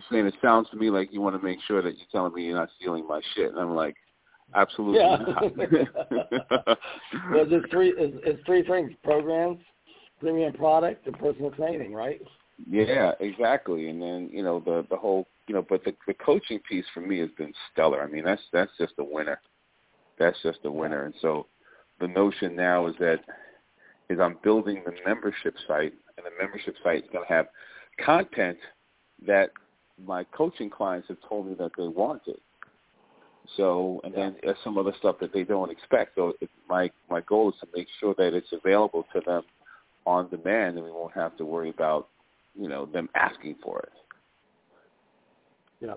saying, it sounds to me like you want to make sure that you're telling me you're not stealing my shit. And I'm like, absolutely not. Well, it's three things: programs, premium product, and personal training, right? Yeah, exactly. And then, the whole, but the coaching piece for me has been stellar. I mean, that's just a winner. That's just a winner. And so the notion now is I'm building the membership site, and the membership site is going to have content that my coaching clients have told me that they wanted. So, and then there's some other stuff that they don't expect. So my goal is to make sure that it's available to them on demand, and we won't have to worry about, them asking for it. Yeah.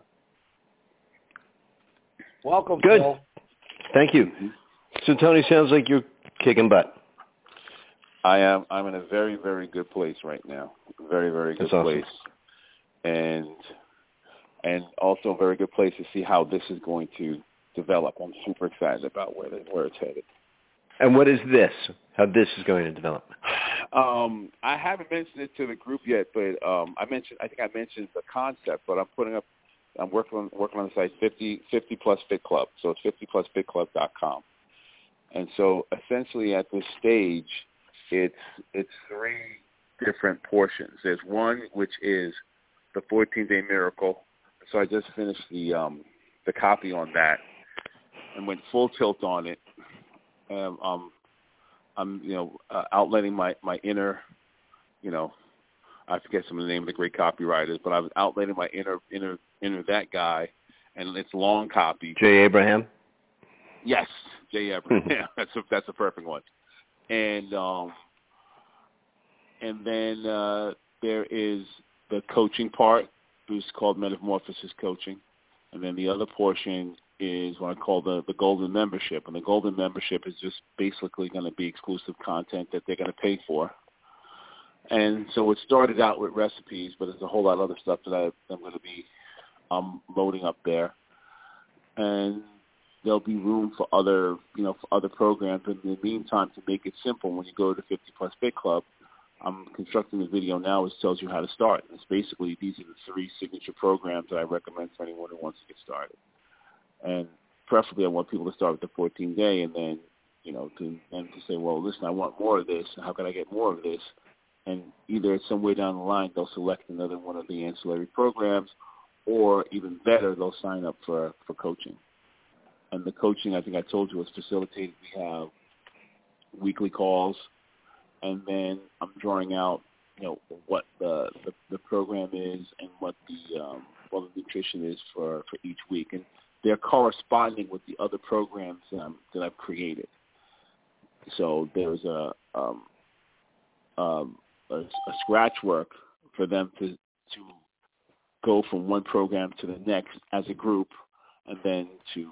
Welcome, Good. Phil. Thank you. So, Tony, sounds like you're kicking butt. I am. I'm in a very, very good place right now. Very, very good place. And also a very good place to see how this is going to develop. I'm super excited about where it's headed. And what is this? How this is going to develop? I haven't mentioned it to the group yet, but I think I mentioned the concept, but I'm working on the site 50 Plus Fit Club. So it's 50plusfitclub.com. And so essentially at this stage, it's three different portions. There's one which is the 14-Day Miracle. So I just finished the copy on that and went full tilt on it. I'm outletting my inner, I forget some of the name of the great copywriters, but I was outletting my inner that guy, and it's long copy. Jay Abraham. Yes, Jay Abraham. Yeah, that's a perfect one. And then there is the coaching part, which is called Metamorphosis Coaching, and then the other portion is what I call the Golden Membership, and the Golden Membership is just basically going to be exclusive content that they're going to pay for. And so it started out with recipes, but there's a whole lot of other stuff that I'm going to be loading up there, and there'll be room for other programs. But in the meantime, to make it simple, when you go to 50 Plus Fit Club, I'm constructing a video now which tells you how to start. And it's basically, these are the three signature programs that I recommend for anyone who wants to get started. And preferably, I want people to start with the 14-day, and then, to say, well, listen, I want more of this. How can I get more of this? And either somewhere down the line, they'll select another one of the ancillary programs, or even better, they'll sign up for coaching. And the coaching, I think I told you, is facilitated. We have weekly calls, and then I'm drawing out, what the program is and what the nutrition is for each week. And they're corresponding with the other programs that I've created. So there's a scratch work for them to go from one program to the next as a group, and then to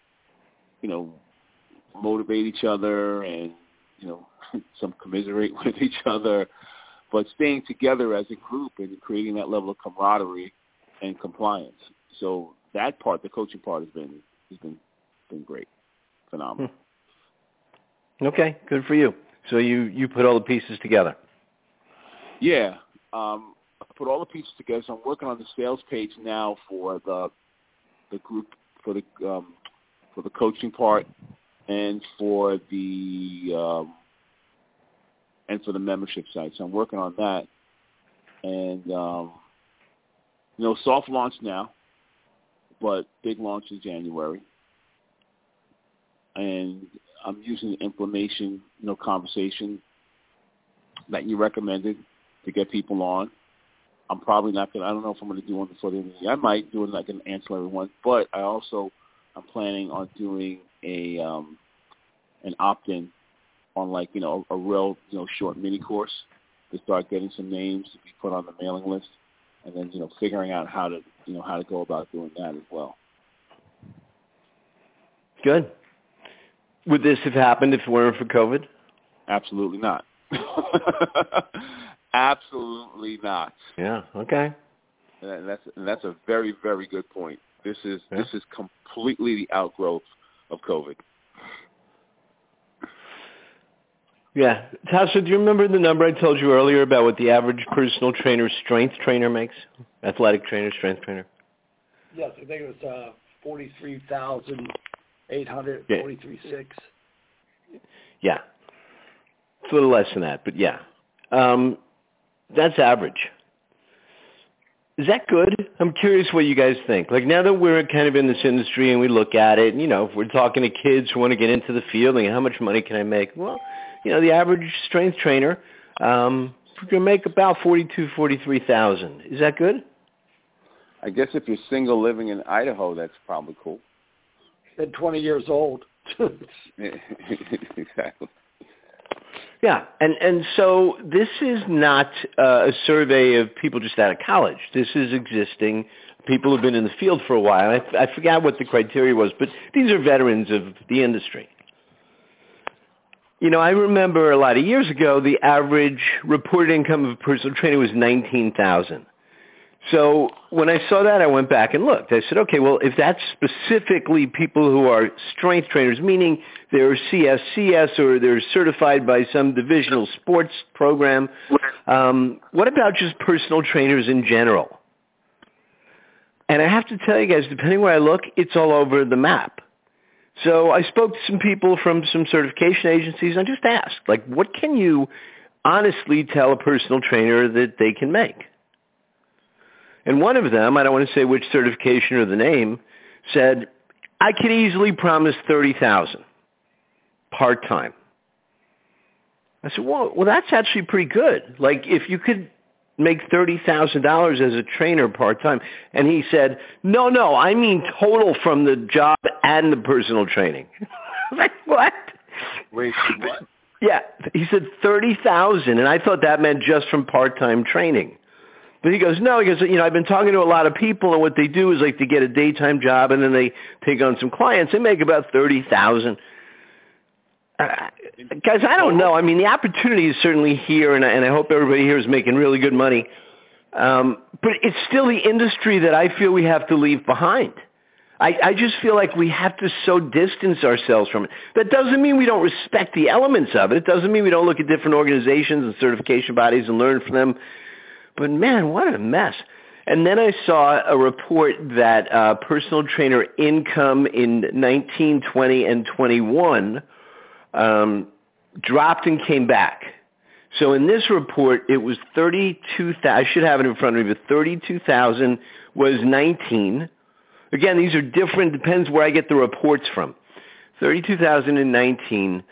motivate each other and some commiserate with each other, but staying together as a group and creating that level of camaraderie and compliance. So that part, the coaching part, has been great, phenomenal. Okay, good for you. So you put all the pieces together. Yeah, I put all the pieces together. So I'm working on the sales page now for the group, for the coaching part, and for the membership site. So I'm working on that, and soft launch now, but big launch in January. And I'm using the inflammation, conversation that you recommended to get people on. I'm probably not going to, I don't know if I'm going to do one before the end of the year. I might do like an ancillary one, but I'm planning on doing an opt-in on a real, short mini course to start getting some names to be put on the mailing list, and then, figuring out how to go about doing that as well. Good. Would this have happened if it weren't for COVID? Absolutely not. Absolutely not. Yeah. Okay. And that's a very, very good point. This is completely the outgrowth of COVID. Yeah. Tasha, do you remember the number I told you earlier about what the average personal trainer, strength trainer makes? Athletic trainer, strength trainer? Yes, I think it was 43,800, Yeah. 43.6. Yeah. It's a little less than that, but yeah. That's average. Is that good? I'm curious what you guys think. Like, now that we're kind of in this industry and we look at it, and, if we're talking to kids who want to get into the field, and how much money can I make? Well, the average strength trainer, we're going to make about $43,000. Is that good? I guess if you're single living in Idaho, that's probably cool. And 20 years old. Exactly. Yeah, and so this is not a survey of people just out of college. This is existing people who've been in the field for a while. I forgot what the criteria was, but these are veterans of the industry. I remember a lot of years ago, the average reported income of a personal trainer was $19,000. So when I saw that, I went back and looked. I said, okay, well, if that's specifically people who are strength trainers, meaning they're CSCS or they're certified by some divisional sports program, what about just personal trainers in general? And I have to tell you guys, depending where I look, it's all over the map. So I spoke to some people from some certification agencies and I just asked, what can you honestly tell a personal trainer that they can make? And one of them, I don't want to say which certification or the name, said, I could easily promise $30,000 part-time. I said, well, that's actually pretty good. If you could make $30,000 as a trainer part-time. And he said, no, I mean total from the job and the personal training. I was like, what? Wait, what? Yeah, he said $30,000, and I thought that meant just from part-time training. But he goes, no, I've been talking to a lot of people, and what they do is they get a daytime job, and then they take on some clients. They make about $30,000. Guys, I don't know. I mean, the opportunity is certainly here, and I hope everybody here is making really good money. But it's still the industry that I feel we have to leave behind. I just feel like we have to so distance ourselves from it. That doesn't mean we don't respect the elements of it. It doesn't mean we don't look at different organizations and certification bodies and learn from them. But, man, what a mess. And then I saw a report that personal trainer income in 19, 20, and 21 dropped and came back. So in this report, it was 32,000. I should have it in front of me, but 32,000 was 19. Again, these are different, depends where I get the reports from. 32,000 in 19,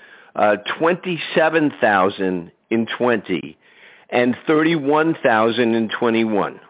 27,000 in 20, and 31,000 in 21.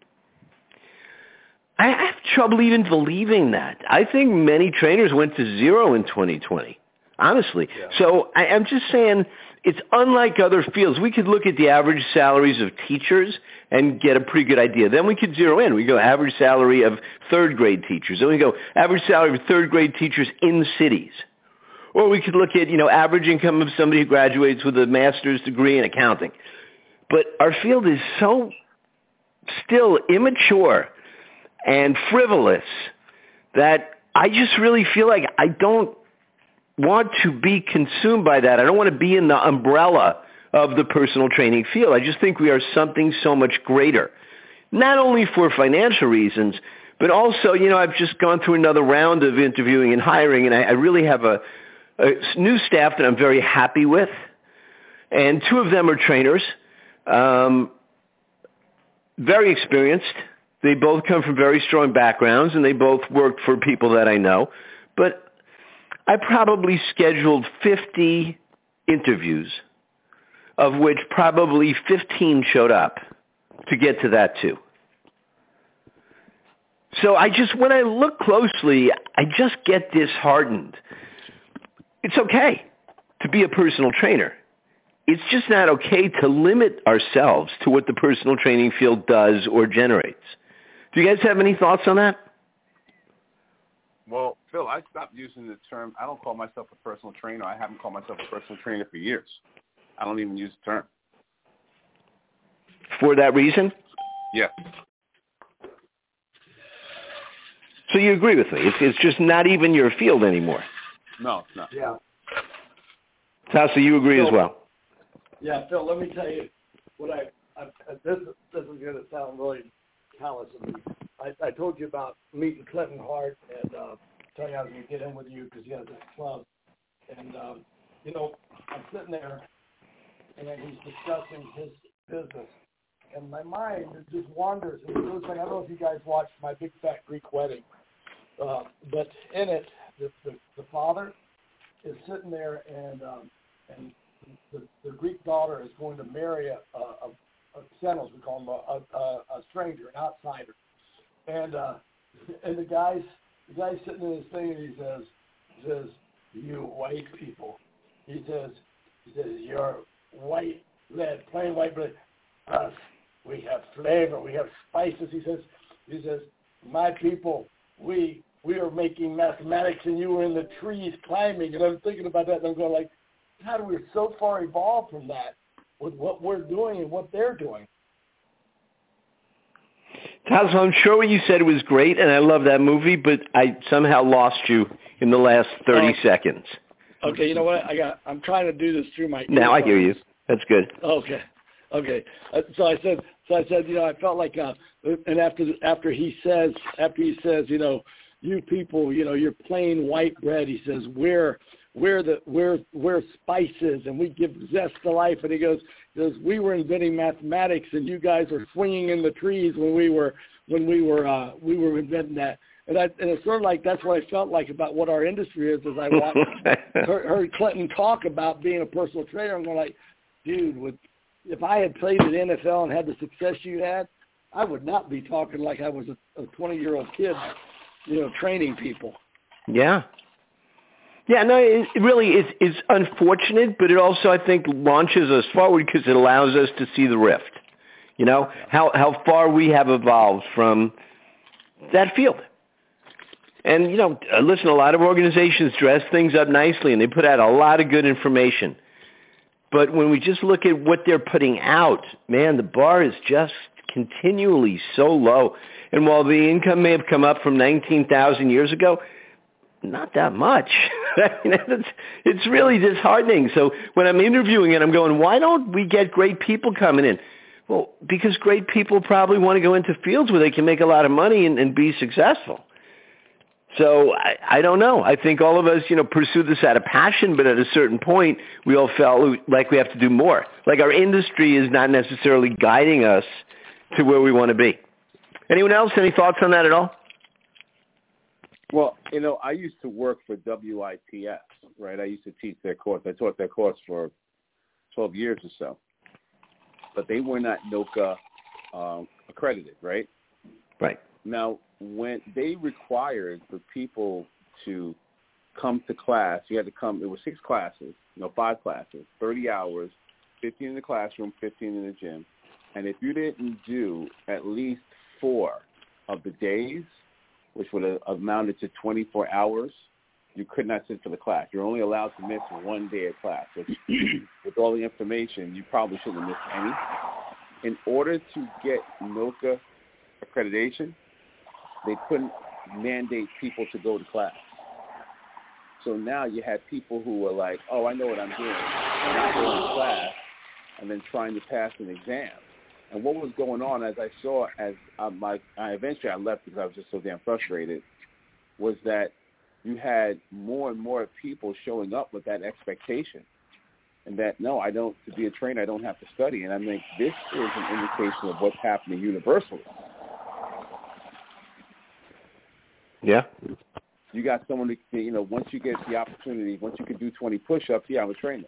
I have trouble even believing that. I think many trainers went to zero in 2020, honestly. Yeah. So I'm just saying it's unlike other fields. We could look at the average salaries of teachers and get a pretty good idea. Then we could zero in. We go average salary of third-grade teachers. Then we go average salary of third-grade teachers in cities. Or we could look at, average income of somebody who graduates with a master's degree in accounting. But our field is so still immature and frivolous that I just really feel like I don't want to be consumed by that. I don't want to be in the umbrella of the personal training field. I just think we are something so much greater, not only for financial reasons, but also, I've just gone through another round of interviewing and hiring, and I really have a new staff that I'm very happy with, and two of them are trainers, very experienced. They both come from very strong backgrounds, and they both worked for people that I know. But I probably scheduled 50 interviews, of which probably 15 showed up to get to that too. So when I look closely, I just get disheartened. It's okay to be a personal trainer. It's just not okay to limit ourselves to what the personal training field does or generates. Do you guys have any thoughts on that? Well, Phil, I stopped using the term. I don't call myself a personal trainer. I haven't called myself a personal trainer for years. I don't even use the term. For that reason? Yeah. So you agree with me? It's just not even your field anymore. No, it's not. Yeah. Tasso, you agree as well? Yeah, Phil, let me tell you what this is going to sound really callous of me. I told you about meeting Clinton Hart and telling you I was going to get in with you because he has this club. And, I'm sitting there and he's discussing his business. And my mind just wanders. And it goes like, I don't know if you guys watched My Big Fat Greek Wedding. But in it, the father is sitting there and the Greek daughter is going to marry a xenos, we call him, a stranger, an outsider. And the guy's sitting in his thing and he says, you white people. He says, you're white bread, plain white bread. Us, we have flavor, we have spices. He says, my people, we are making mathematics and you were in the trees climbing. And I'm thinking about that and I'm going like, God, we're so far evolved from that with what we're doing and what they're doing. Tasso, I'm sure what you said was great, and I love that movie, but I somehow lost you in the last 30 seconds. Okay, you know what? I'm trying to do this through my earphones. Now I hear you. That's good. Okay. So I said, I felt like, and after he says, you people, you're plain white bread. He says, we're spices and we give zest to life. And he goes, we were inventing mathematics and you guys are swinging in the trees when we were inventing that. And it's sort of like that's what I felt like about what our industry is as I watched heard Clinton talk about being a personal trainer. I'm going like, dude, if I had played in the NFL and had the success you had, I would not be talking like I was a 20-year-old kid, training people. Yeah. Yeah, no, it really is unfortunate, but it also, I think, launches us forward because it allows us to see the rift. How far we have evolved from that field. And, listen, a lot of organizations dress things up nicely, and they put out a lot of good information. But when we just look at what they're putting out, man, the bar is just continually so low. And while the income may have come up from 19,000 years ago, not that much. It's really disheartening. So when I'm interviewing it, I'm going, why don't we get great people coming in? Well, because great people probably want to go into fields where they can make a lot of money and be successful. So I don't know. I think all of us, pursue this out of passion, but at a certain point, we all felt like we have to do more. Like our industry is not necessarily guiding us to where we want to be. Anyone else? Any thoughts on that at all? Well, I used to work for WIPS, right? I used to teach their course. I taught their course for 12 years or so. But they were not NOCA accredited, right? Right. Now, when they required for people to come to class, you had to come, it was 6 classes, 5 classes, 30 hours, 15 in the classroom, 15 in the gym. And if you didn't do at least 4 of the days, which would have amounted to 24 hours, you could not sit for the class. You're only allowed to miss 1 day of class, which with all the information, you probably shouldn't have missed any. In order to get NOCA accreditation, they couldn't mandate people to go to class. So now you had people who were like, oh, I know what I'm doing. I'm not going to class and then trying to pass an exam. And what was going on, as I saw, eventually I left because I was just so damn frustrated, was that you had more and more people showing up with that expectation. And that, no, to be a trainer, I don't have to study. And I think this is an indication of what's happening universally. Yeah. You got someone to, once you get the opportunity, once you can do 20 push-ups, yeah, I'm a trainer.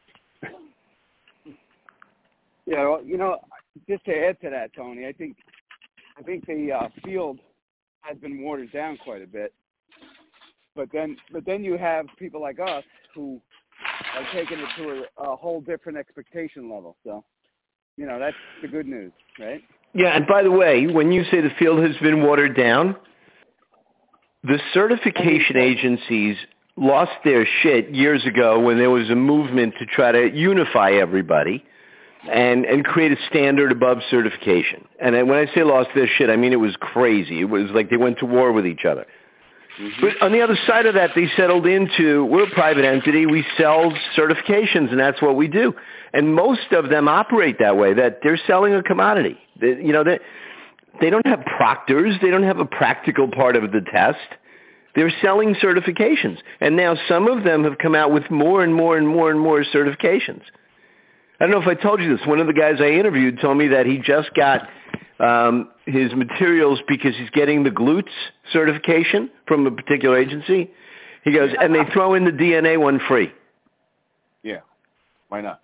Yeah, well, just to add to that, Tony, I think the field has been watered down quite a bit. But then you have people like us who are taking it to a whole different expectation level. So, that's the good news, right? Yeah, and by the way, when you say the field has been watered down, the certification agencies lost their shit years ago when there was a movement to try to unify everybody and create a standard above certification. And when I say lost their shit, I mean it was crazy. It was like they went to war with each other. Mm-hmm. But on the other side of that, they settled into, we're a private entity, we sell certifications, and that's what we do. And most of them operate that way, that they're selling a commodity. They don't have proctors. They don't have a practical part of the test. They're selling certifications. And now some of them have come out with more and more and more and more certifications. I don't know if I told you this. One of the guys I interviewed told me that he just got his materials because he's getting the glutes certification from a particular agency. He goes, and they throw in the DNA one free. Yeah. Why not?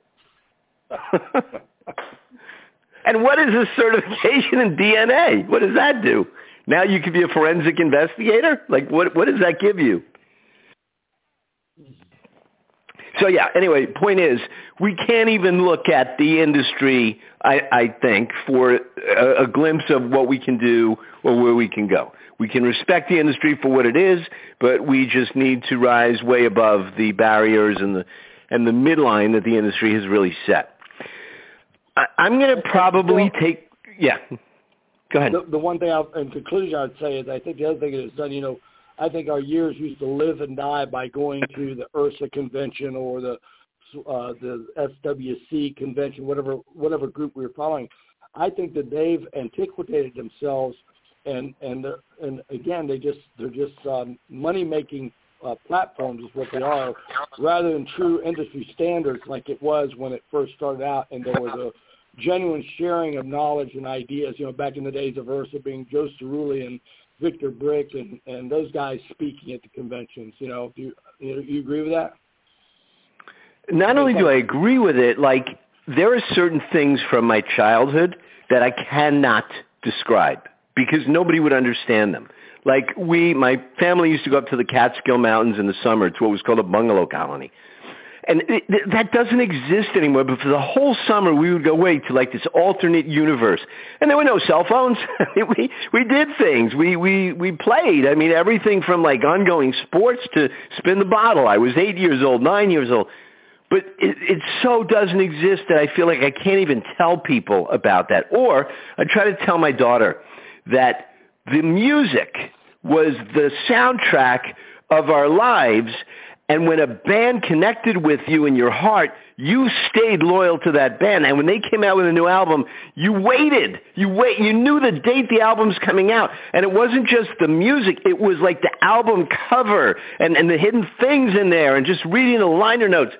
And what is a certification in DNA? What does that do? Now you could be a forensic investigator? Like, what does that give you? So, yeah, anyway, point is, we can't even look at the industry, I think, for a glimpse of what we can do or where we can go. We can respect the industry for what it is, but we just need to rise way above the barriers and the midline that the industry has really set. I'm going to probably take – yeah. Go ahead. The one thing, in conclusion, I'd say is I think the other thing that is done, I think our years used to live and die by going to the URSA convention or the SWC convention, whatever group we were following. I think that they've antiquated themselves, and again, they're just money-making platforms is what they are, rather than true industry standards like it was when it first started out, and there was a genuine sharing of knowledge and ideas, back in the days of URSA being Joe Cerulli and Victor Brick and those guys speaking at the conventions. Do you agree with that? Not only do I agree with it, like there are certain things from my childhood that I cannot describe because nobody would understand them. Like my family used to go up to the Catskill Mountains in the summer to what was called a bungalow colony. And that doesn't exist anymore, but for the whole summer we would go away to like this alternate universe. And there were no cell phones. we did things. We played. I mean, everything from like ongoing sports to spin the bottle. I was 8 years old, 9 years old. But it so doesn't exist that I feel like I can't even tell people about that. Or I try to tell my daughter that the music was the soundtrack of our lives, and when a band connected with you in your heart, you stayed loyal to that band. And when they came out with a new album, you waited. You knew the date the album's coming out. And it wasn't just the music. It was like the album cover and the hidden things in there and just reading the liner notes.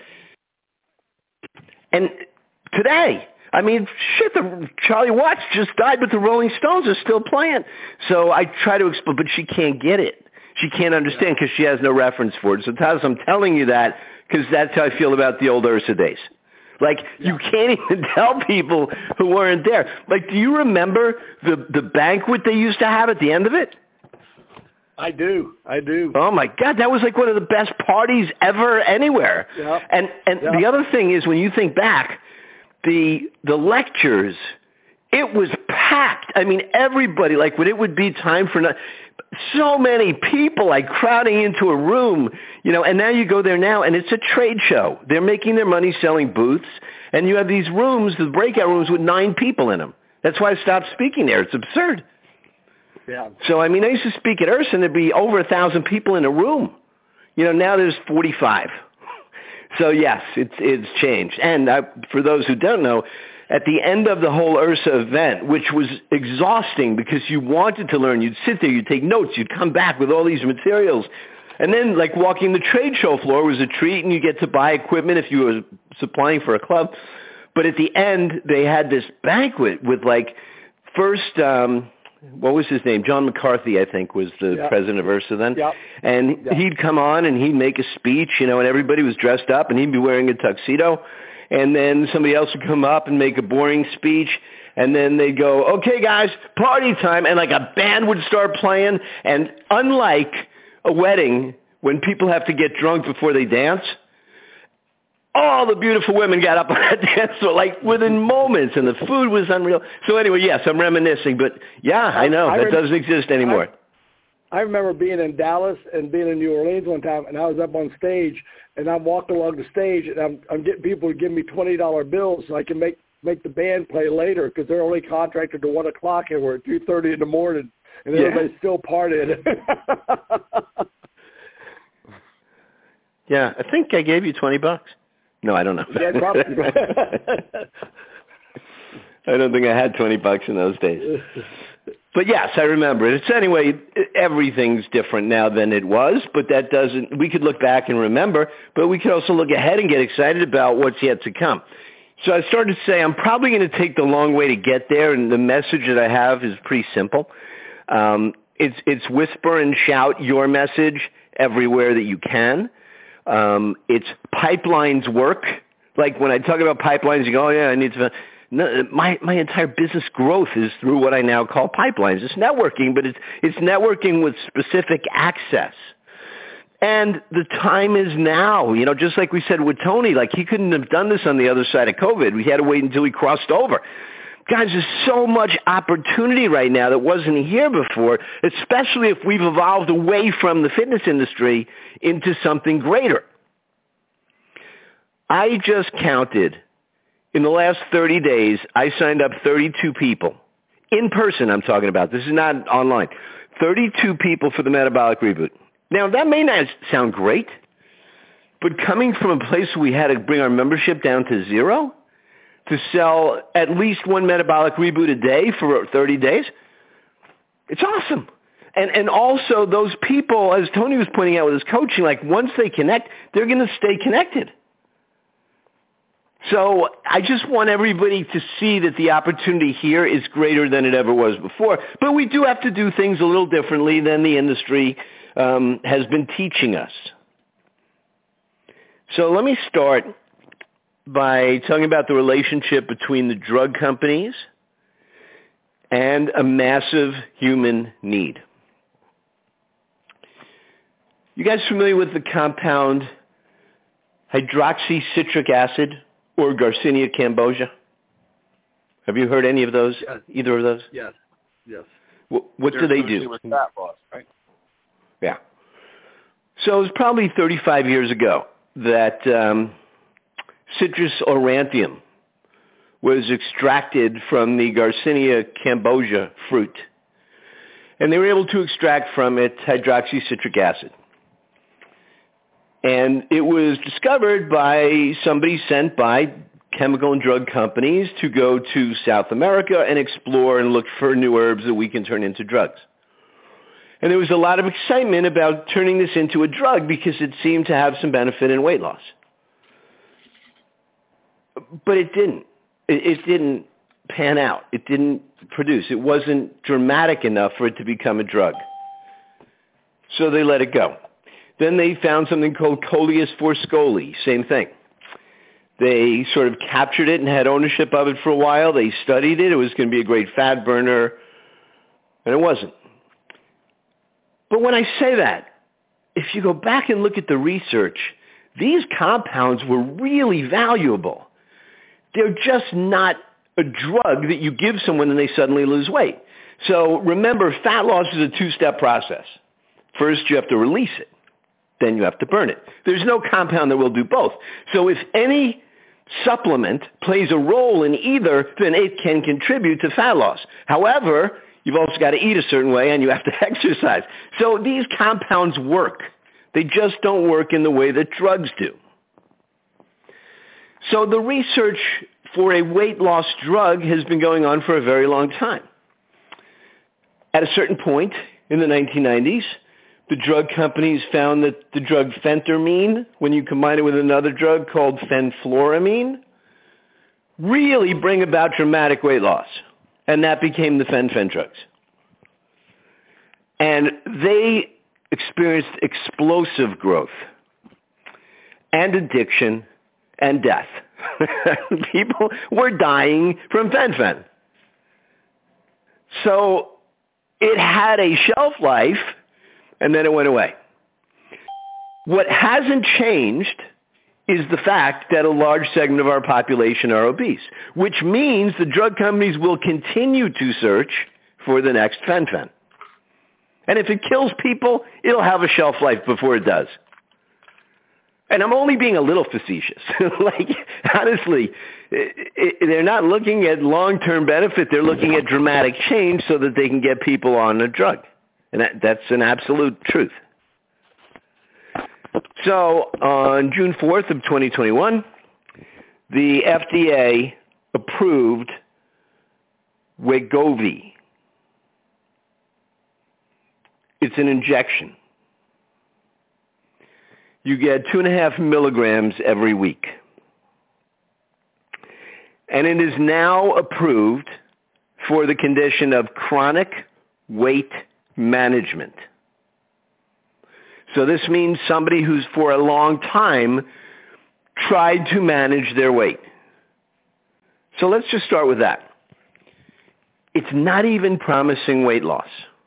And today, I mean, Charlie Watts just died, but the Rolling Stones are still playing. So I try to explain, but she can't get it. She can't understand because she has no reference for it. So, Taz, I'm telling you that because that's how I feel about the old URSA days. Like, you can't even tell people who weren't there. Like, do you remember the banquet they used to have at the end of it? I do. Oh, my God. That was like one of the best parties ever anywhere. Yeah. And the other thing is when you think back, the lectures, it was packed. I mean, everybody, like when it would be time for so many people like crowding into a room, and now you go there now and it's a trade show. They're making their money selling booths, and you have these rooms, the breakout rooms with 9 people in them. That's why I stopped speaking there. It's absurd. Yeah. So, I mean, I used to speak at URSA and there'd be over 1,000 people in a room. Now there's 45. So, yes, it's changed. And for those who don't know, at the end of the whole URSA event, which was exhausting because you wanted to learn, you'd sit there, you'd take notes, you'd come back with all these materials. And then, like, walking the trade show floor was a treat, and you get to buy equipment if you were supplying for a club. But at the end, they had this banquet with, like, first, what was his name? John McCarthy, I think, was the president of URSA then. Yep. And he'd come on, and he'd make a speech, and everybody was dressed up, and he'd be wearing a tuxedo. And then somebody else would come up and make a boring speech, and then they'd go, okay, guys, party time, and like a band would start playing. And unlike a wedding, when people have to get drunk before they dance, all the beautiful women got up on that dance floor, like within moments, and the food was unreal. So anyway, yes, I'm reminiscing, but yeah, I know, that doesn't exist anymore. I remember being in Dallas and being in New Orleans one time, and I was up on stage, and I'm walking along the stage, and I'm getting people to give me $20 bills so I can make the band play later because they're only contracted to 1 o'clock, and we're at 2:30 in the morning, and everybody's still partying. Yeah, I think I gave you $20. No, I don't know. Yeah, probably. I don't think I had $20 in those days. But yes, I remember it. It's anyway, everything's different now than it was, but that doesn't, we could look back and remember, but we could also look ahead and get excited about what's yet to come. So I started to say I'm probably going to take the long way to get there, and the message that I have is pretty simple. It's whisper and shout your message everywhere that you can. It's pipelines work. Like when I talk about pipelines, you go, oh yeah, I need to. No, my entire business growth is through what I now call pipelines. It's networking, but it's networking with specific access. And the time is now, just like we said with Tony, like he couldn't have done this on the other side of COVID. We had to wait until he crossed over. Guys, there's so much opportunity right now that wasn't here before, especially if we've evolved away from the fitness industry into something greater. I just counted. In the last 30 days, I signed up 32 people. In person, I'm talking about. This is not online. 32 people for the Metabolic Reboot. Now, that may not sound great, but coming from a place where we had to bring our membership down to zero to sell at least one Metabolic Reboot a day for 30 days, it's awesome. And also those people, as Tony was pointing out with his coaching, like once they connect, they're going to stay connected. So I just want everybody to see that the opportunity here is greater than it ever was before. But we do have to do things a little differently than the industry has been teaching us. So let me start by talking about the relationship between the drug companies and a massive human need. You guys familiar with the compound hydroxycitric acid? Or Garcinia cambogia? Have you heard any of those? Yes. Either of those? Yes. What do they do? With fat loss, right? Yeah. So it was probably 35 years ago that Citrus aurantium was extracted from the Garcinia cambogia fruit. And they were able to extract from it hydroxycitric acid. And it was discovered by somebody sent by chemical and drug companies to go to South America and explore and look for new herbs that we can turn into drugs. And there was a lot of excitement about turning this into a drug because it seemed to have some benefit in weight loss. But it didn't. It didn't pan out. It didn't produce. It wasn't dramatic enough for it to become a drug. So they let it go. Then they found something called Coleus forscoli, same thing. They sort of captured it and had ownership of it for a while. They studied it. It was going to be a great fat burner, and it wasn't. But when I say that, if you go back and look at the research, these compounds were really valuable. They're just not a drug that you give someone and they suddenly lose weight. So remember, fat loss is a two-step process. First, you have to release it. Then you have to burn it. There's no compound that will do both. So if any supplement plays a role in either, then it can contribute to fat loss. However, you've also got to eat a certain way and you have to exercise. So these compounds work. They just don't work in the way that drugs do. So the research for a weight loss drug has been going on for a very long time. At a certain point in the 1990s, the drug companies found that the drug phentermine, when you combine it with another drug called fenfluramine, really bring about dramatic weight loss. And that became the fen-phen drugs. And they experienced explosive growth and addiction and death. People were dying from fen-phen. So it had a shelf life, and then it went away. What hasn't changed is the fact that a large segment of our population are obese, which means the drug companies will continue to search for the next fen-phen. And if it kills people, it'll have a shelf life before it does. And I'm only being a little facetious. Like, honestly, they're not looking at long-term benefit. They're looking at dramatic change so that they can get people on a drug. And that's an absolute truth. So on June 4th of 2021, the FDA approved Wegovy. It's an injection. You get 2.5 milligrams every week. And it is now approved for the condition of chronic weight management. So this means somebody who's for a long time tried to manage their weight. So let's just start with that. It's not even promising weight loss.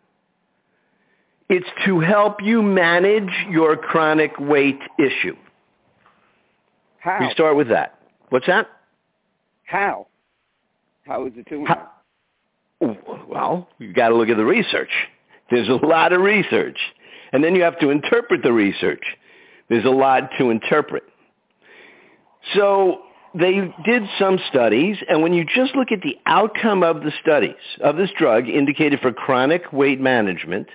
It's to help you manage your chronic weight issue. How? We start with that. What's that? How? How is it doing that? Well, you've got to look at the research. There's a lot of research. And then you have to interpret the research. There's a lot to interpret. So they did some studies, and when you just look at the outcome of the studies of this drug indicated for chronic weight management,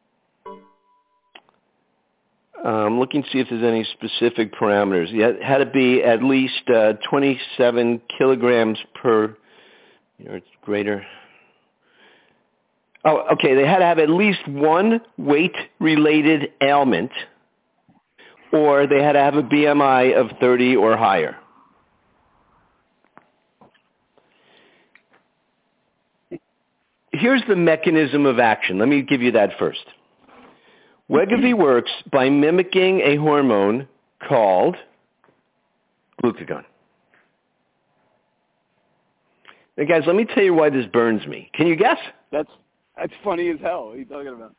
looking to see if there's any specific parameters. It had to be at least 27 kilograms per, it's greater. Oh, okay, they had to have at least one weight-related ailment, or they had to have a BMI of 30 or higher. Here's the mechanism of action. Let me give you that first. Wegovy works by mimicking a hormone called glucagon. Now, guys, let me tell you why this burns me. Can you guess? That's funny as hell. What are you talking about?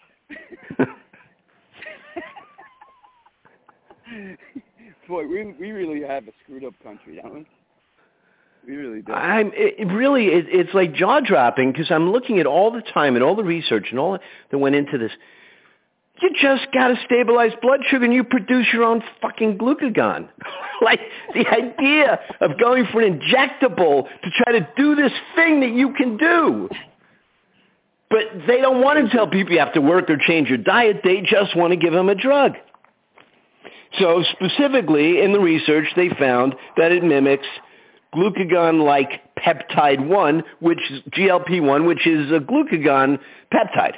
Boy, we really have a screwed up country, don't we? We really do. It's like jaw-dropping because I'm looking at all the time and all the research and all that went into this. You just got to stabilize blood sugar and you produce your own fucking glucagon. Like the idea of going for an injectable to try to do this thing that you can do. But they don't want to tell people you have to work or change your diet. They just want to give them a drug. So specifically in the research, they found that it mimics glucagon-like peptide 1, which is GLP-1, which is a glucagon peptide.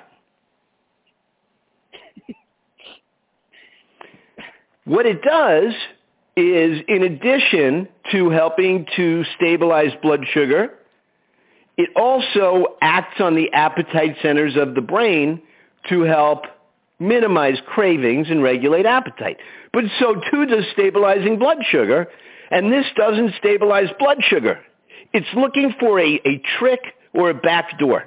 What it does is, in addition to helping to stabilize blood sugar, it also acts on the appetite centers of the brain to help minimize cravings and regulate appetite. But so too does stabilizing blood sugar, and this doesn't stabilize blood sugar. It's looking for a trick or a backdoor.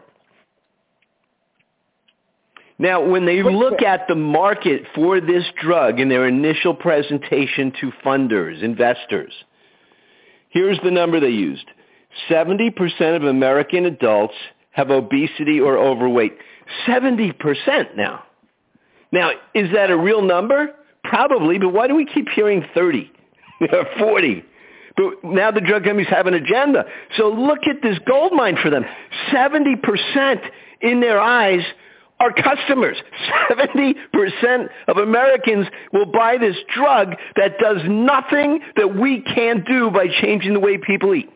Now, when they look at the market for this drug in their initial presentation to funders, investors, here's the number they used. 70% of American adults have obesity or overweight. 70% now. Now, is that a real number? Probably, but why do we keep hearing 30 or 40? But now the drug companies have an agenda. So look at this gold mine for them. 70% in their eyes are customers. 70% of Americans will buy this drug that does nothing that we can't do by changing the way people eat.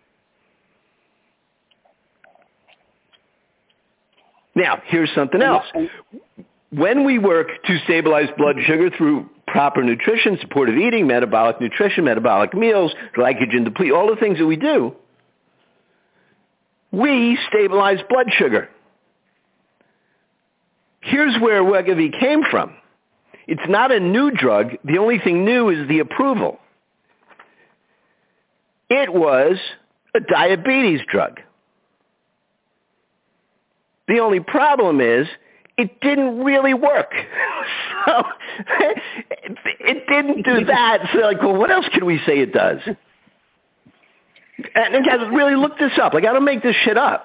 Now, here's something else. When we work to stabilize blood sugar through proper nutrition, supportive eating, metabolic nutrition, metabolic meals, glycogen deplete, all the things that we do, we stabilize blood sugar. Here's where Wegovy came from. It's not a new drug. The only thing new is the approval. It was a diabetes drug. The only problem is it didn't really work. So it didn't do that. So like, well, what else can we say it does? And guys, really look this up. Like, I don't make this shit up.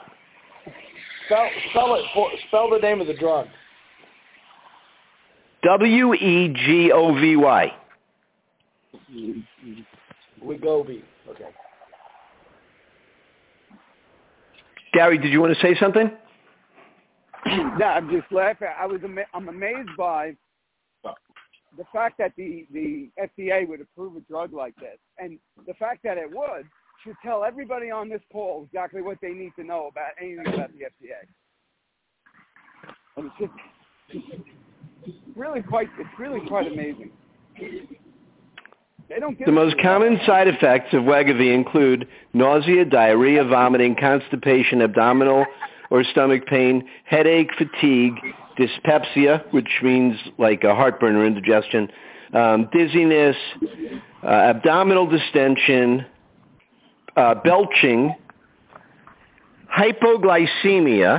Spell the name of the drug. Wegovy. Wegovy. Okay. Gary, did you want to say something? Yeah, I'm just laughing. I'm amazed by the fact that the FDA would approve a drug like this, and the fact that it would, should tell everybody on this call exactly what they need to know about anything about the FDA. And it's really quite amazing. They don't give the most common side effects of Wegovy include nausea, diarrhea, vomiting, constipation, abdominal or stomach pain, headache, fatigue, dyspepsia, which means like a heartburn or indigestion, dizziness, abdominal distension, belching, hypoglycemia,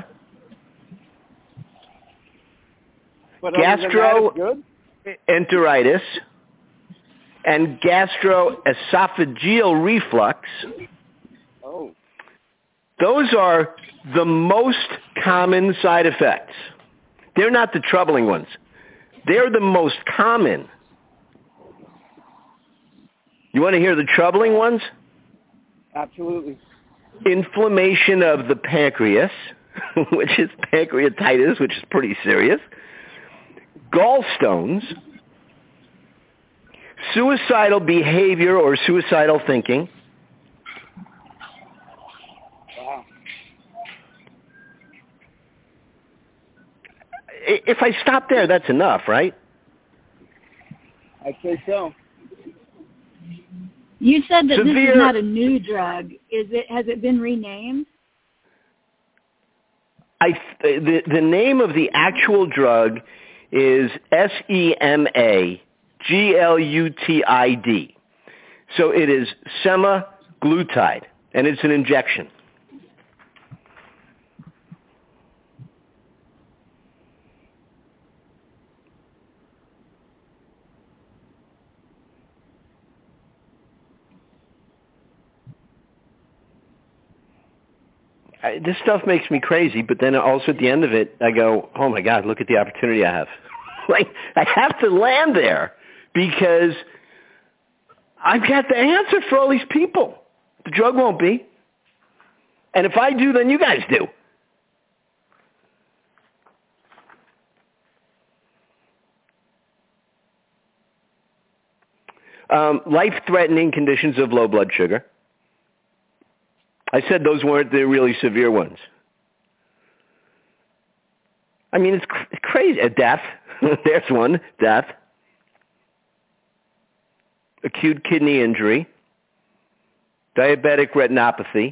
gastroenteritis, and gastroesophageal reflux. Oh. Those are the most common side effects. They're not the troubling ones. They're the most common. You want to hear the troubling ones? Absolutely. Inflammation of the pancreas, which is pancreatitis, which is pretty serious. Gallstones. Suicidal behavior or suicidal thinking. Wow. If I stop there, that's enough, right? I'd say so. You said that this is not a new drug. Has it been renamed? The name of the actual drug is SEMA-GLUTID. So it is semaglutide, and it's an injection. This stuff makes me crazy, but then also at the end of it, I go, oh my God, look at the opportunity I have. Like, I have to land there because I've got the answer for all these people. The drug won't be. And if I do, then you guys do. Life-threatening conditions of low blood sugar. I said those weren't the really severe ones. I mean, it's crazy. Death. There's one. Death. Acute kidney injury. Diabetic retinopathy.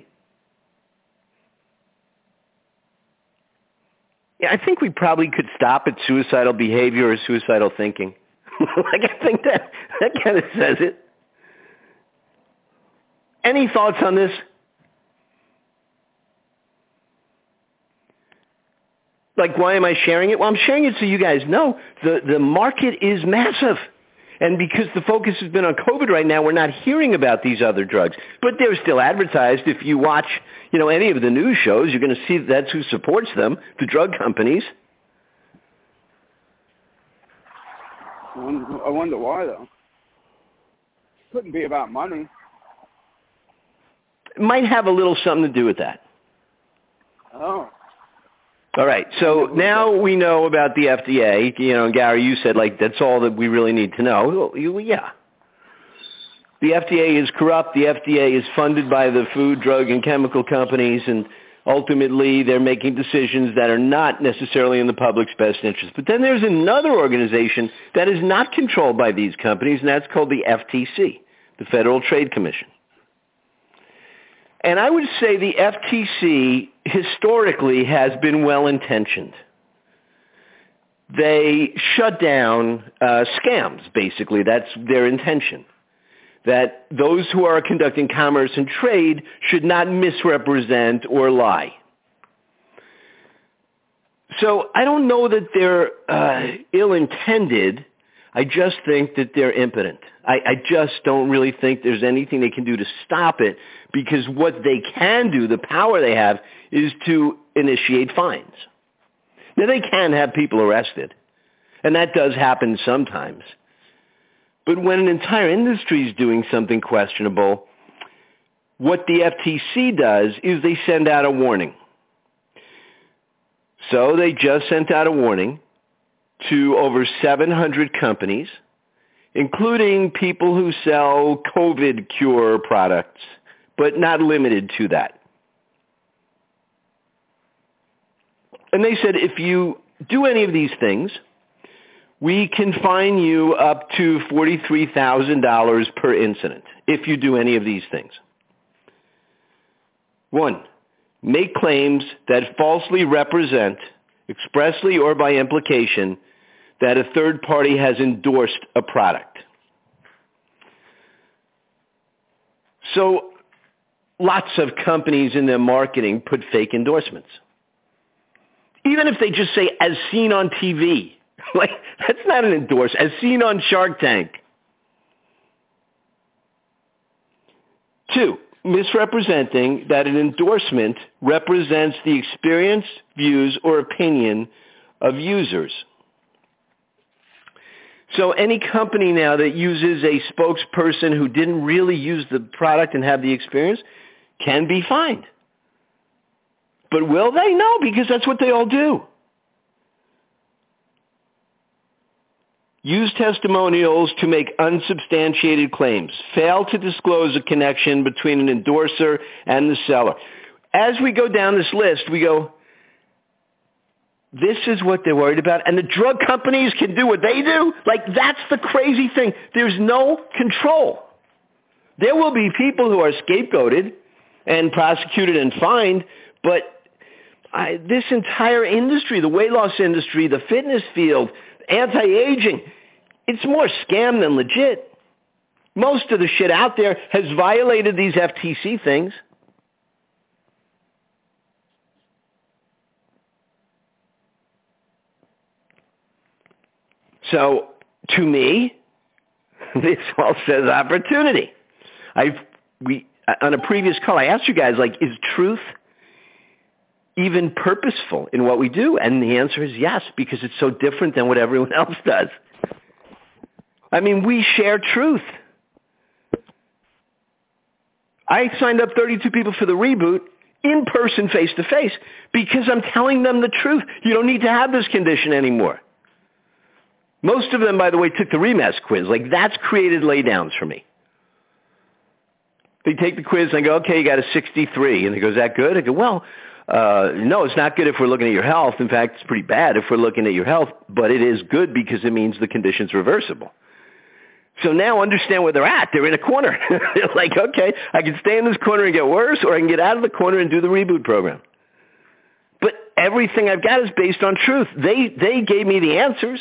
Yeah, I think we probably could stop at suicidal behavior or suicidal thinking. Like, I think that kind of says it. Any thoughts on this? Like, why am I sharing it? Well, I'm sharing it so you guys know the market is massive. And because the focus has been on COVID right now, we're not hearing about these other drugs. But they're still advertised. If you watch, any of the news shows, you're going to see that's who supports them, the drug companies. I wonder why, though. Couldn't be about money. It might have a little something to do with that. Oh. All right, so now we know about the FDA. And Gary, you said, that's all that we really need to know. Well, yeah. The FDA is corrupt. The FDA is funded by the food, drug, and chemical companies, and ultimately they're making decisions that are not necessarily in the public's best interest. But then there's another organization that is not controlled by these companies, and that's called the FTC, the Federal Trade Commission. And I would say the FTC historically has been well-intentioned. They shut down scams, basically. That's their intention. That those who are conducting commerce and trade should not misrepresent or lie. So I don't know that they're ill-intended. I just think that they're impotent. I just don't really think there's anything they can do to stop it, because what they can do, the power they have, is to initiate fines. Now, they can have people arrested, and that does happen sometimes. But when an entire industry is doing something questionable, what the FTC does is they send out a warning. So they just sent out a warning to over 700 companies including people who sell COVID cure products, but not limited to that. And they said, if you do any of these things, we can fine you up to $43,000 per incident if you do any of these things. 1, make claims that falsely represent, expressly or by implication, that a third party has endorsed a product. So lots of companies in their marketing put fake endorsements. Even if they just say, as seen on TV, like, that's not an endorsement, as seen on Shark Tank. 2, misrepresenting that an endorsement represents the experience, views, or opinion of users. So any company now that uses a spokesperson who didn't really use the product and have the experience can be fined. But will they? No, because that's what they all do. Use testimonials to make unsubstantiated claims. Fail to disclose a connection between an endorser and the seller. As we go down this list, we go, this is what they're worried about, and the drug companies can do what they do? Like, that's the crazy thing. There's no control. There will be people who are scapegoated and prosecuted and fined, but this entire industry, the weight loss industry, the fitness field, anti-aging, it's more scam than legit. Most of the shit out there has violated these FTC things. So, to me, this all says opportunity. On a previous call, I asked you guys, like, is truth even purposeful in what we do? And the answer is yes, because it's so different than what everyone else does. I mean, we share truth. I signed up 32 people for the reboot in person, face-to-face, because I'm telling them the truth. You don't need to have this condition anymore. Most of them, by the way, took the REMAS quiz. Like, that's created laydowns for me. They take the quiz and I go, okay, you got a 63. And they go, is that good? I go, well, no, it's not good if we're looking at your health. In fact, it's pretty bad if we're looking at your health, but it is good because it means the condition's reversible. So now understand where they're at. They're in a corner. They're like, okay, I can stay in this corner and get worse, or I can get out of the corner and do the reboot program. But everything I've got is based on truth. They gave me the answers.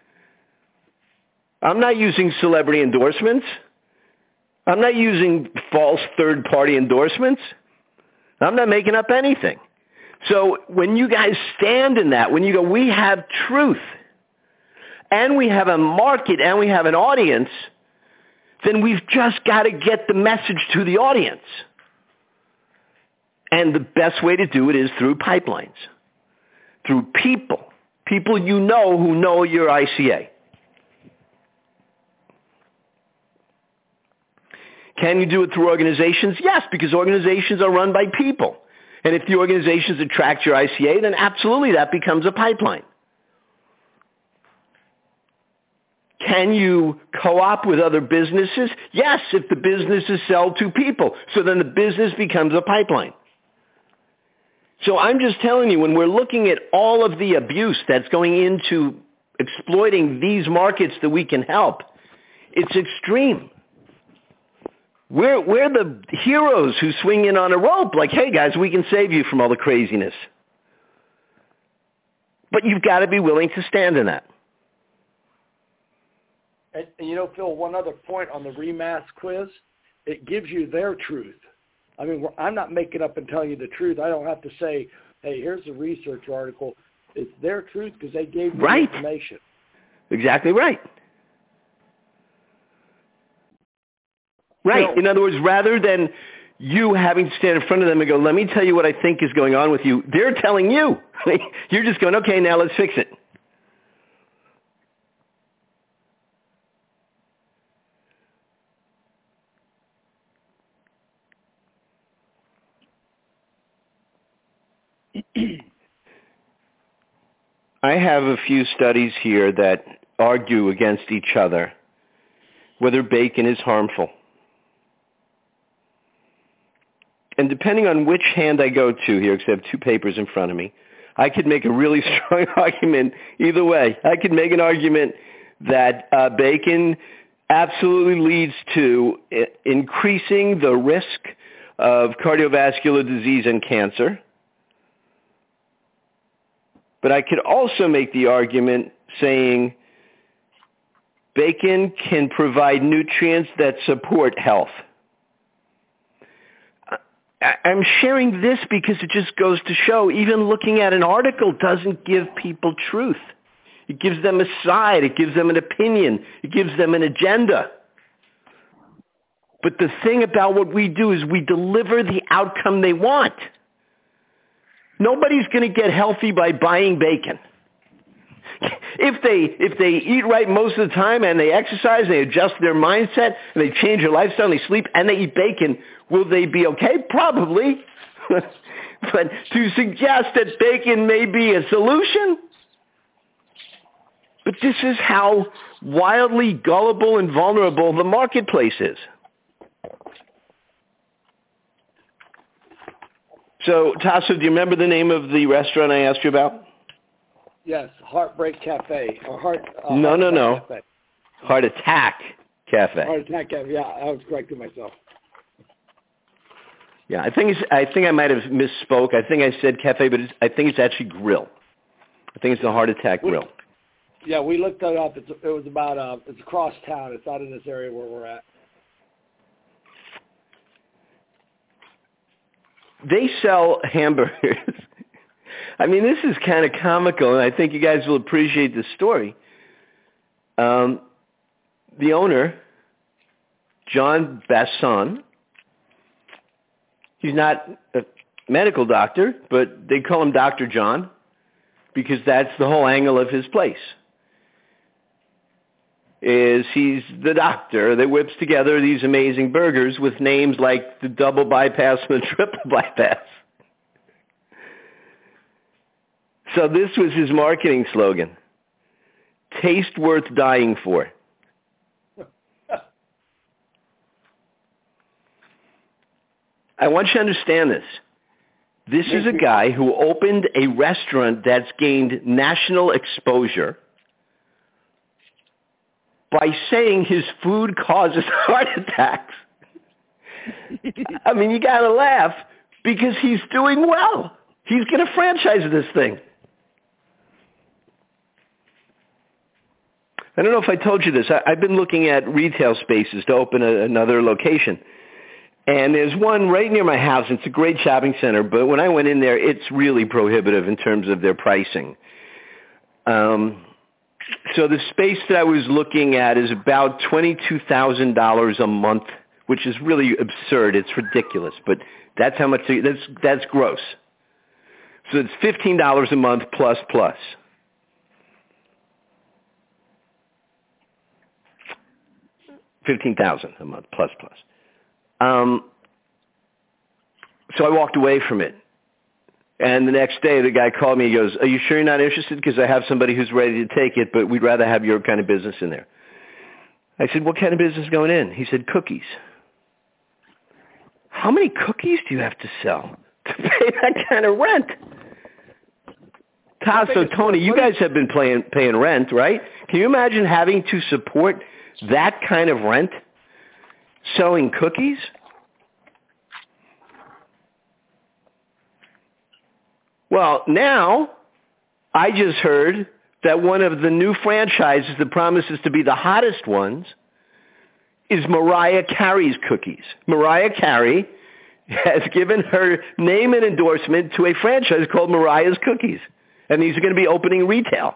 I'm not using celebrity endorsements. I'm not using false third-party endorsements. I'm not making up anything. So when you guys stand in that, when you go, we have truth, and we have a market, and we have an audience, then we've just got to get the message to the audience. And the best way to do it is through pipelines, through people you know who know your ICA. Can you do it through organizations? Yes, because organizations are run by people. And if the organizations attract your ICA, then absolutely that becomes a pipeline. Can you co-op with other businesses? Yes, if the businesses sell to people. So then the business becomes a pipeline. So I'm just telling you, when we're looking at all of the abuse that's going into exploiting these markets that we can help, it's extreme. We're the heroes who swing in on a rope like, hey, guys, we can save you from all the craziness. But you've got to be willing to stand in that. And you know, Phil, one other point on the REMAS quiz, it gives you their truth. I mean, I'm not making up and telling you the truth. I don't have to say, hey, here's a research article. It's their truth because they gave me the information. Exactly right. Right. In other words, rather than you having to stand in front of them and go, let me tell you what I think is going on with you, they're telling you. You're just going, okay, now let's fix it. I have a few studies here that argue against each other. whether bacon is harmful. And depending on which hand I go to here, because I have two papers in front of me, I could make a really strong argument either way. I could make an argument that bacon absolutely leads to increasing the risk of cardiovascular disease and cancer. But I could also make the argument saying bacon can provide nutrients that support health. I'm sharing this because it just goes to show even looking at an article doesn't give people truth. It gives them a side. It gives them an opinion. It gives them an agenda. But the thing about what we do is we deliver the outcome they want. Nobody's going to get healthy by buying bacon. If they eat right most of the time and they exercise and they adjust their mindset and they change their lifestyle and they sleep and they eat bacon, will they be okay? Probably. But to suggest that bacon may be a solution? But this is how wildly gullible and vulnerable the marketplace is. So, Tasso, do you remember the name of the restaurant I asked you about? Yes, Heartbreak Cafe or No. Cafe. Heart Attack Cafe. Heart Attack Cafe. Yeah, I was correcting myself. Yeah, I think I might have misspoke. I think I said cafe, but I think it's actually grill. I think it's the Heart Attack Grill. Yeah, we looked it up. It's across town. It's not in this area where we're at. They sell hamburgers. I mean, this is kind of comical, and I think you guys will appreciate this story. The owner, John Basson, he's not a medical doctor, but they call him Dr. John because that's the whole angle of his place. Is he's the doctor that whips together these amazing burgers with names like the double bypass and the triple bypass. So this was his marketing slogan. Taste worth dying for. I want you to understand this. This is a guy who opened a restaurant that's gained national exposure by saying his food causes heart attacks. I mean, you got to laugh because he's doing well. He's going to franchise this thing. I don't know if I told you this. I've been looking at retail spaces to open another location. And there's one right near my house. It's a great shopping center, but when I went in there, it's really prohibitive in terms of their pricing. So the space that I was looking at is about $22,000 a month, which is really absurd. It's ridiculous, but that's how much. That's gross. So it's $15 a month plus. $15,000 a month plus. So I walked away from it. And the next day, the guy called me. He goes, "Are you sure you're not interested? Because I have somebody who's ready to take it, but we'd rather have your kind of business in there." I said, "What kind of business is going in?" He said, "Cookies." How many cookies do you have to sell to pay that kind of rent? So, Tony, you guys have been paying rent, right? Can you imagine having to support that kind of rent selling cookies? Well, now I just heard that one of the new franchises that promises to be the hottest ones is Mariah Carey's cookies. Mariah Carey has given her name and endorsement to a franchise called Mariah's Cookies. And these are going to be opening retail.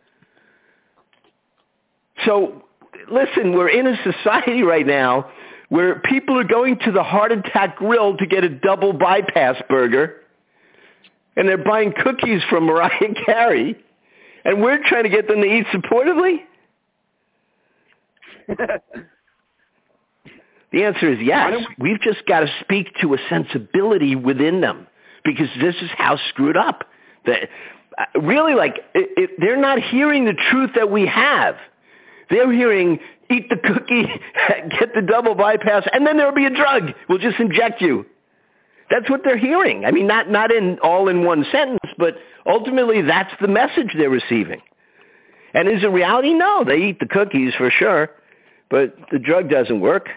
So, listen, we're in a society right now where people are going to the Heart Attack Grill to get a double bypass burger, and they're buying cookies from Mariah Carey, and we're trying to get them to eat supportively? The answer is yes. We've just got to speak to a sensibility within them because this is how screwed up. Really, they're not hearing the truth that we have. They're hearing, eat the cookie, get the double bypass, and then there'll be a drug. We'll just inject you. That's what they're hearing. I mean, not all in one sentence, but ultimately that's the message they're receiving. And is it reality? No, they eat the cookies for sure, but the drug doesn't work.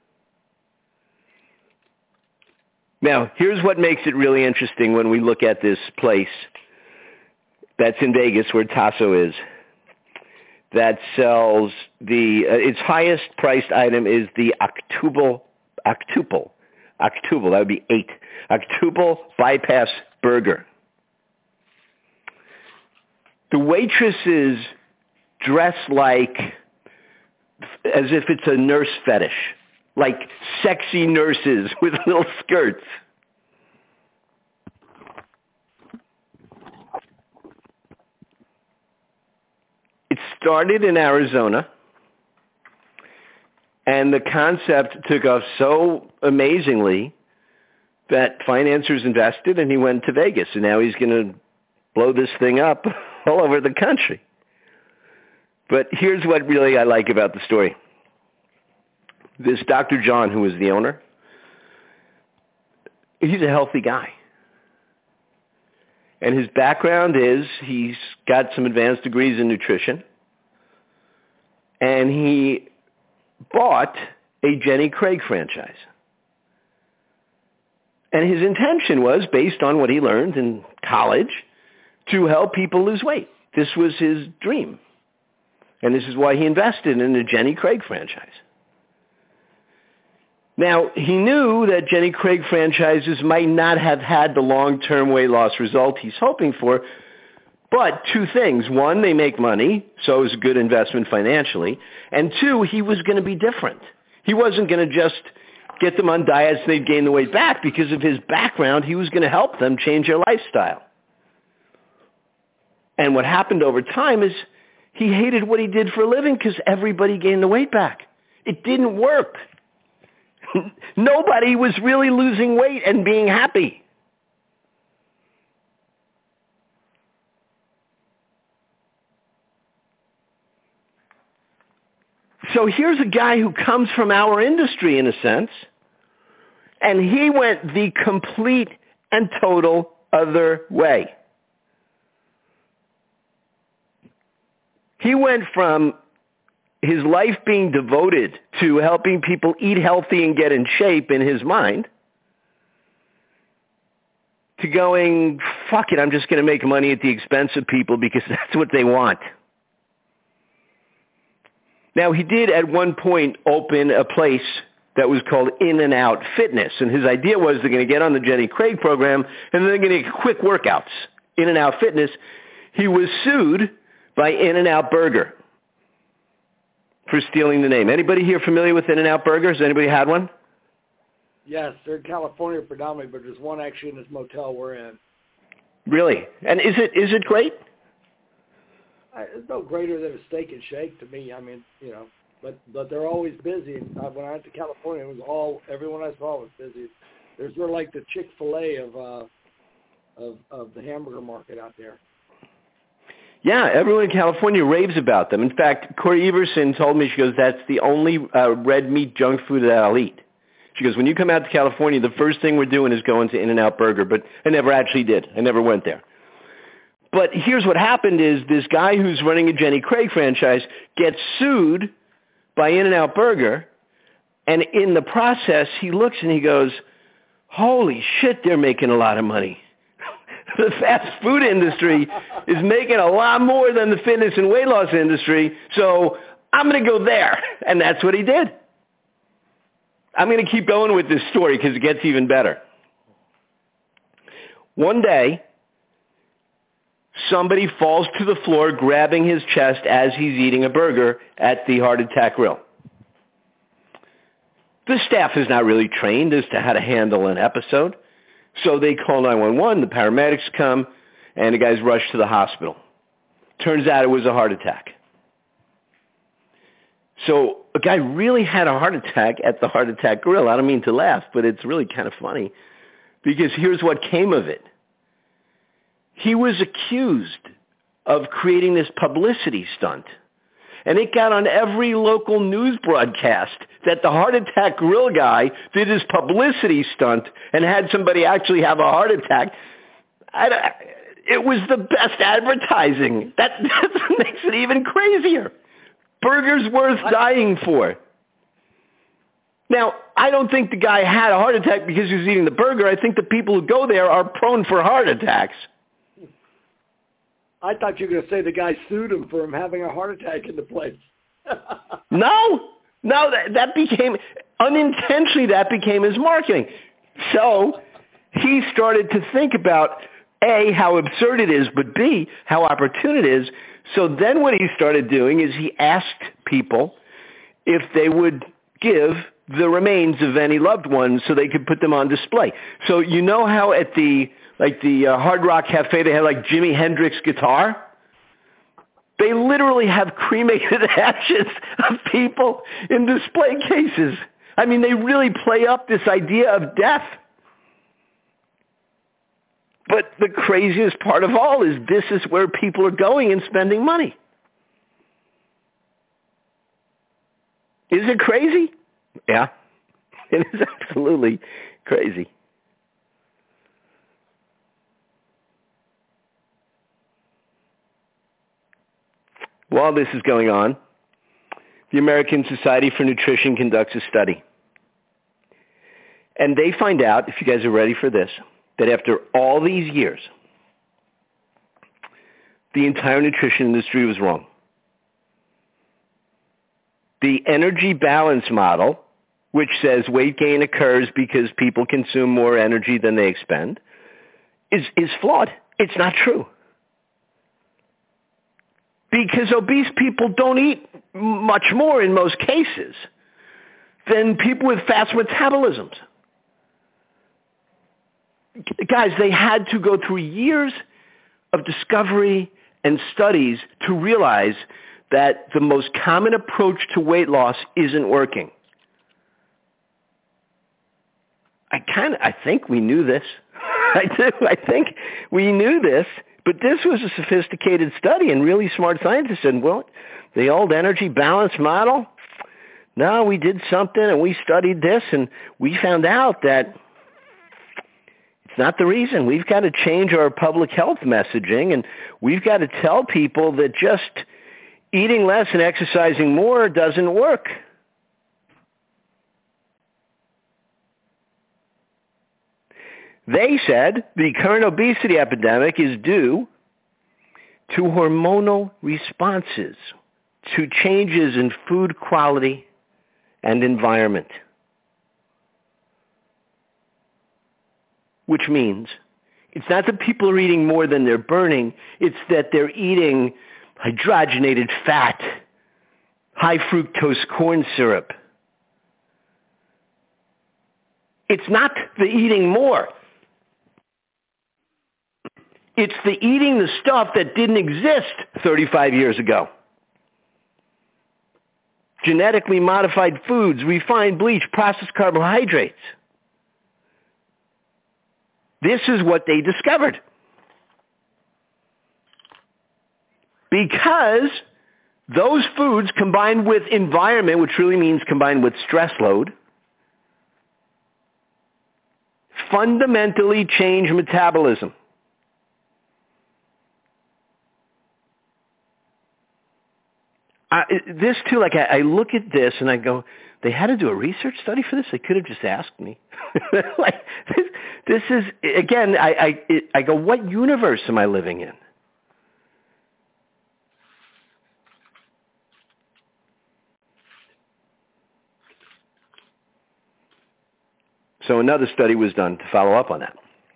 Now, here's what makes it really interesting when we look at this place that's in Vegas where Tasso is, that sells its highest priced item is the octuple, that would be 8, octuple bypass burger. The waitresses dress like, as if it's a nurse fetish, like sexy nurses with little skirts. It started in Arizona, and the concept took off so amazingly that financiers invested, and he went to Vegas, and now he's going to blow this thing up all over the country. But here's what really I like about the story. This Dr. John, who is the owner, he's a healthy guy. And his background is he's got some advanced degrees in nutrition. And he bought a Jenny Craig franchise. And his intention was, based on what he learned in college, to help people lose weight. This was his dream. And this is why he invested in the Jenny Craig franchise. Now, he knew that Jenny Craig franchises might not have had the long-term weight loss result he's hoping for, but two things. One, they make money, so it was a good investment financially. And two, he was going to be different. He wasn't going to just get them on diets and they'd gain the weight back. Because of his background, he was going to help them change their lifestyle. And what happened over time is he hated what he did for a living because everybody gained the weight back. It didn't work. Nobody was really losing weight and being happy. So here's a guy who comes from our industry in a sense, and he went the complete and total other way. He went from his life being devoted to helping people eat healthy and get in shape in his mind to going, fuck it, I'm just going to make money at the expense of people because that's what they want. Now, he did at one point open a place that was called In-N-Out Fitness, and his idea was they're going to get on the Jenny Craig program and they're going to get quick workouts. In-N-Out Fitness. He was sued by In-N-Out Burger for stealing the name. Anybody here familiar with In-N-Out Burgers? Anybody had one? Yes, they're in California predominantly, but there's one actually in this motel we're in. Really? And is it great? It's no greater than a Steak and Shake to me. I mean, you know, but they're always busy. And when I went to California, it was everyone I saw was busy. They're like the Chick-fil-A of the hamburger market out there. Yeah, everyone in California raves about them. In fact, Corey Everson told me, she goes, that's the only red meat junk food that I'll eat. She goes, when you come out to California, the first thing we're doing is going to In-N-Out Burger. But I never actually did. I never went there. But here's what happened is this guy who's running a Jenny Craig franchise gets sued by In-N-Out Burger. And in the process, he looks and he goes, holy shit, they're making a lot of money. The fast food industry is making a lot more than the fitness and weight loss industry, so I'm going to go there. And that's what he did. I'm going to keep going with this story because it gets even better. One day, somebody falls to the floor grabbing his chest as he's eating a burger at the Heart Attack Grill. The staff is not really trained as to how to handle an episode. So they call 911, the paramedics come, and the guy's rushed to the hospital. Turns out it was a heart attack. So a guy really had a heart attack at the Heart Attack Grill. I don't mean to laugh, but it's really kind of funny because here's what came of it. He was accused of creating this publicity stunt And it got on every local news broadcast that the heart attack grill guy did his publicity stunt and had somebody actually have a heart attack. It was the best advertising. That makes it even crazier. Burgers worth dying for. Now, I don't think the guy had a heart attack because he was eating the burger. I think the people who go there are prone for heart attacks. I thought you were going to say the guy sued him for him having a heart attack in the place. No, that became, unintentionally, that became his marketing. So he started to think about, A, how absurd it is, but B, how opportune it is. So then what he started doing is he asked people if they would give the remains of any loved ones so they could put them on display. So you know how at the Hard Rock Cafe they had like Jimi Hendrix guitar? They literally have cremated ashes of people in display cases. I mean, they really play up this idea of death. But the craziest part of all is this is where people are going and spending money. Is it crazy? Yeah, it is absolutely crazy. While this is going on, the American Society for Nutrition conducts a study. And they find out, if you guys are ready for this, that after all these years, the entire nutrition industry was wrong. The energy balance model, which says weight gain occurs because people consume more energy than they expend, is flawed. It's not true. Because obese people don't eat much more in most cases than people with fast metabolisms. Guys, they had to go through years of discovery and studies to realize that the most common approach to weight loss isn't working. I think we knew this. I do. I think we knew this, but this was a sophisticated study, and really smart scientists said, well, the old energy balance model, no, we did something, and we studied this, and we found out that it's not the reason. We've got to change our public health messaging, and we've got to tell people that just eating less and exercising more doesn't work. They said the current obesity epidemic is due to hormonal responses to changes in food quality and environment. Which means it's not that people are eating more than they're burning, it's that they're eating hydrogenated fat, high fructose corn syrup. It's not the eating more. It's the eating the stuff that didn't exist 35 years ago. Genetically modified foods, refined bleach, processed carbohydrates. This is what they discovered. Because those foods combined with environment, which really means combined with stress load, fundamentally change metabolism. This too, like I look at this and I go, they had to do a research study for this? They could have just asked me. Like this is, again, I go, what universe am I living in? So another study was done to follow up on that.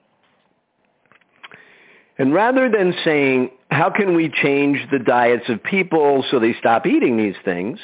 And rather than saying, how can we change the diets of people so they stop eating these things,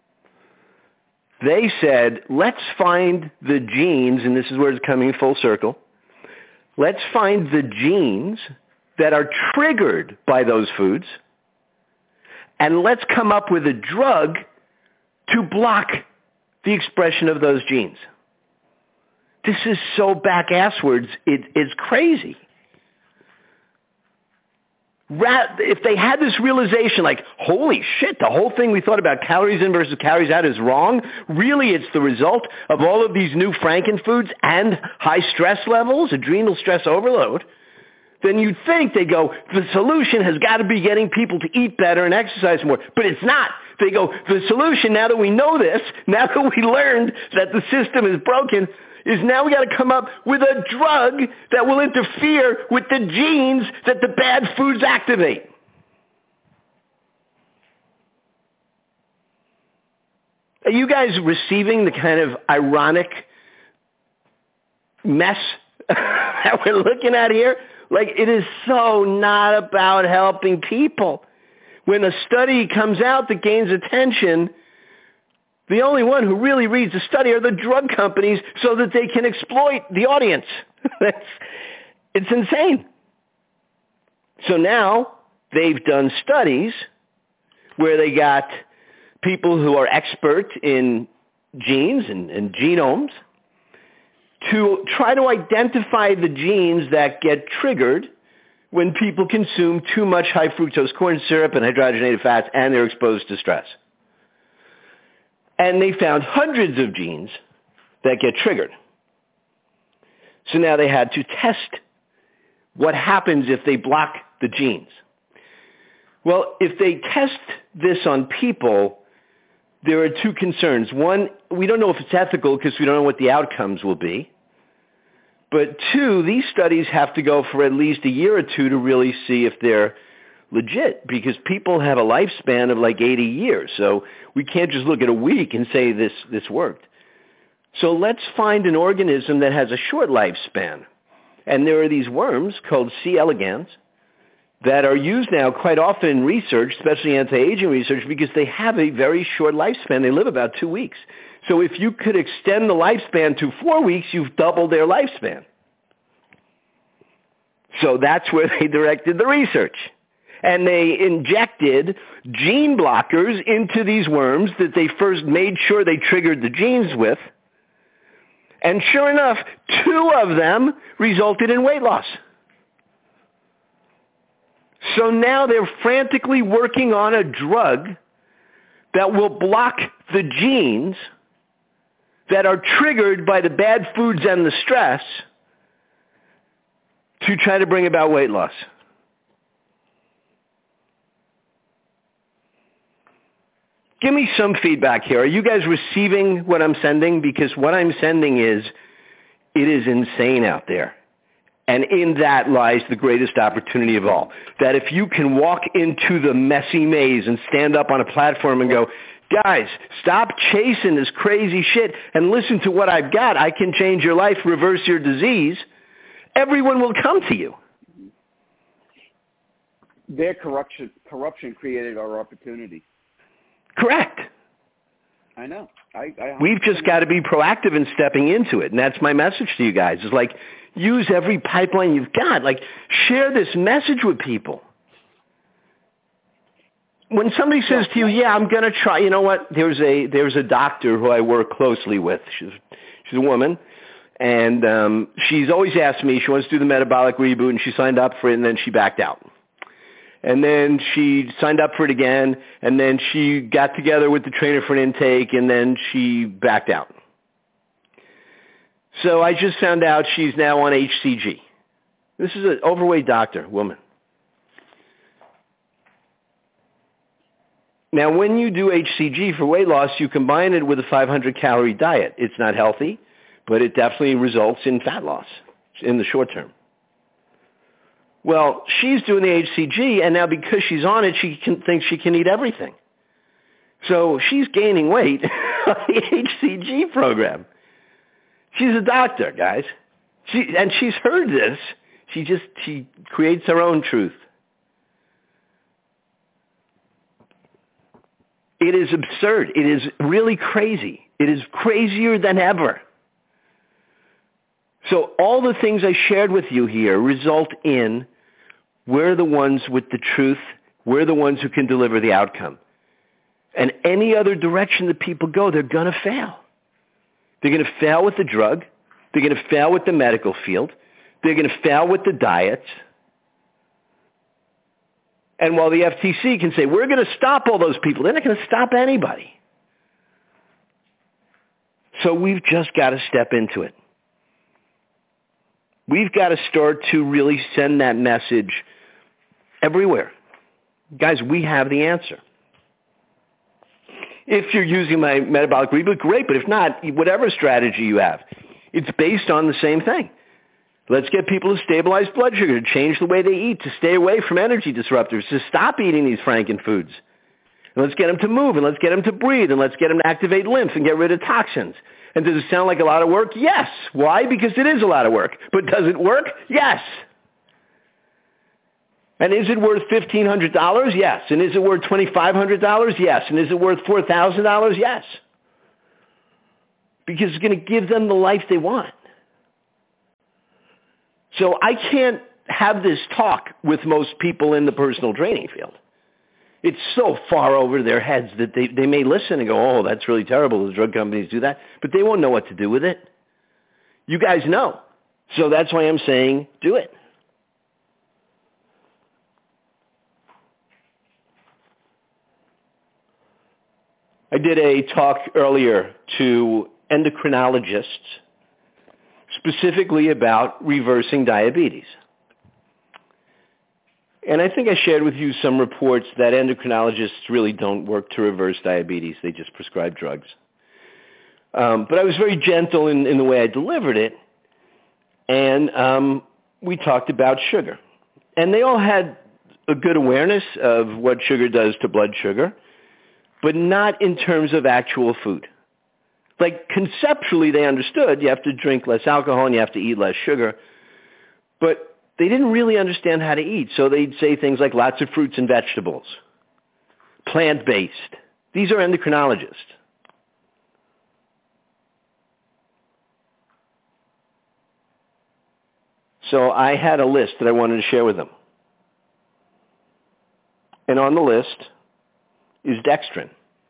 they said, let's find the genes, and this is where it's coming full circle, let's find the genes that are triggered by those foods, and let's come up with a drug to block the expression of those genes. This is so back-asswards, it's crazy. if they had this realization, like, holy shit, the whole thing we thought about calories in versus calories out is wrong, really it's the result of all of these new frankenfoods and high stress levels, adrenal stress overload, then you'd think they go, the solution has got to be getting people to eat better and exercise more. But it's not. They go, the solution, now that we know this, now that we learned that the system is broken, is now we got to come up with a drug that will interfere with the genes that the bad foods activate. Are you guys receiving the kind of ironic mess that we're looking at here? Like, it is so not about helping people. When a study comes out that gains attention, the only one who really reads the study are the drug companies so that they can exploit the audience. It's insane. So now they've done studies where they got people who are expert in genes and genomes to try to identify the genes that get triggered when people consume too much high fructose corn syrup and hydrogenated fats and they're exposed to stress. And they found hundreds of genes that get triggered. So now they had to test what happens if they block the genes. Well, if they test this on people, there are two concerns. One, we don't know if it's ethical because we don't know what the outcomes will be. But two, these studies have to go for at least a year or two to really see if they're legit, because people have a lifespan of like 80 years. So we can't just look at a week and say this worked. So let's find an organism that has a short lifespan. And there are these worms called C. elegans that are used now quite often in research, especially anti-aging research, because they have a very short lifespan. They live about 2 weeks. So if you could extend the lifespan to 4 weeks, you've doubled their lifespan. So that's where they directed the research. And they injected gene blockers into these worms that they first made sure they triggered the genes with. And sure enough, 2 of them resulted in weight loss. So now they're frantically working on a drug that will block the genes that are triggered by the bad foods and the stress to try to bring about weight loss. Give me some feedback here. Are you guys receiving what I'm sending? Because what I'm sending is, it is insane out there. And in that lies the greatest opportunity of all. That if you can walk into the messy maze and stand up on a platform and go, guys, stop chasing this crazy shit and listen to what I've got. I can change your life, reverse your disease. Everyone will come to you. Their corruption created our opportunity. Correct. I know. We've just got to be proactive in stepping into it. And that's my message to you guys. Is like, use every pipeline you've got. Like, share this message with people. When somebody says to you, yeah, I'm going to try, you know what? There's a doctor who I work closely with. She's a woman. And she's always asked me, she wants to do the metabolic reboot, and she signed up for it, and then she backed out. And then she signed up for it again, and then she got together with the trainer for an intake, and then she backed out. So I just found out she's now on HCG. This is an overweight doctor, woman. Now, when you do HCG for weight loss, you combine it with a 500-calorie diet. It's not healthy, but it definitely results in fat loss in the short term. Well, she's doing the HCG, and now because she's on it, she thinks she can eat everything. So she's gaining weight on the HCG program. She's a doctor, guys. And she's heard this. She creates her own truth. It is absurd. It is really crazy. It is crazier than ever. So all the things I shared with you here result in we're the ones with the truth. We're the ones who can deliver the outcome. And any other direction that people go, they're going to fail. They're going to fail with the drug. They're going to fail with the medical field. They're going to fail with the diets. And while the FTC can say, we're going to stop all those people, they're not going to stop anybody. So we've just got to step into it. We've got to start to really send that message everywhere. Guys, we have the answer. If you're using my metabolic reboot, great. But if not, whatever strategy you have, it's based on the same thing. Let's get people to stabilize blood sugar, to change the way they eat, to stay away from energy disruptors, to stop eating these frankenfoods. And let's get them to move, and let's get them to breathe, and let's get them to activate lymph and get rid of toxins. And does it sound like a lot of work? Yes. Why? Because it is a lot of work. But does it work? Yes. And is it worth $1,500? Yes. And is it worth $2,500? Yes. And is it worth $4,000? Yes. Because it's going to give them the life they want. So I can't have this talk with most people in the personal training field. It's so far over their heads that they may listen and go, oh, that's really terrible. The drug companies do that. But they won't know what to do with it. You guys know. So that's why I'm saying do it. I did a talk earlier to endocrinologists specifically about reversing diabetes. And I think I shared with you some reports that endocrinologists really don't work to reverse diabetes. They just prescribe drugs. But I was very gentle in the way I delivered it. And we talked about sugar. And they all had a good awareness of what sugar does to blood sugar, but not in terms of actual food. Like conceptually they understood you have to drink less alcohol and you have to eat less sugar, but they didn't really understand how to eat. So they'd say things like lots of fruits and vegetables, plant-based. These are endocrinologists. So I had a list that I wanted to share with them. And on the list is dextrin.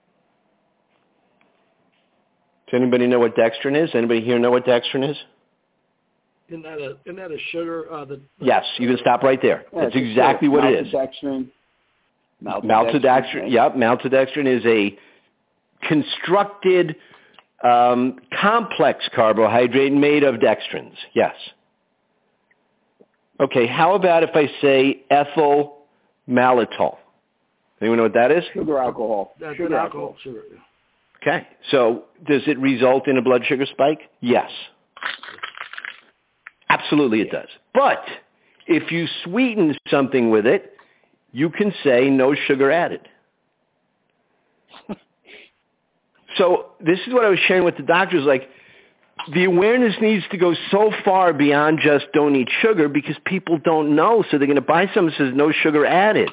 Does anybody know what dextrin is? Anybody here know what dextrin is? Isn't that a sugar? Yes, you can stop right there. Yeah, that's exactly what it is. Maltodextrin. Yep, maltodextrin is a constructed complex carbohydrate made of dextrins. Yes. Okay, how about if I say ethyl maltitol? Anyone know what that is? Sugar alcohol. Sugar alcohol. Sugar. Okay, so does it result in a blood sugar spike? Yes. Absolutely it does. But if you sweeten something with it, you can say no sugar added. So this is what I was sharing with the doctors, like the awareness needs to go so far beyond just don't eat sugar because people don't know, so they're going to buy something that says no sugar added.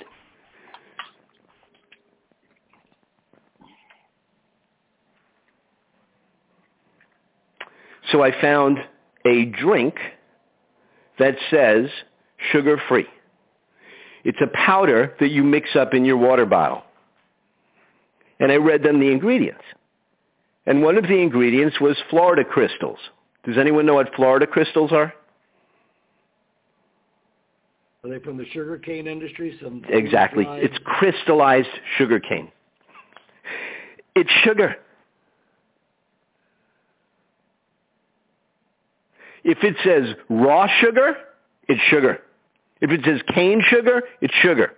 So I found a drink that says sugar-free. It's a powder that you mix up in your water bottle. And I read them the ingredients. And one of the ingredients was Florida crystals. Does anyone know what Florida crystals are? Are they from the sugarcane industry? Exactly. It's crystallized sugarcane. It's sugar. If it says raw sugar, it's sugar. If it says cane sugar, it's sugar.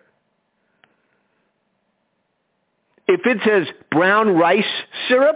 If it says brown rice syrup,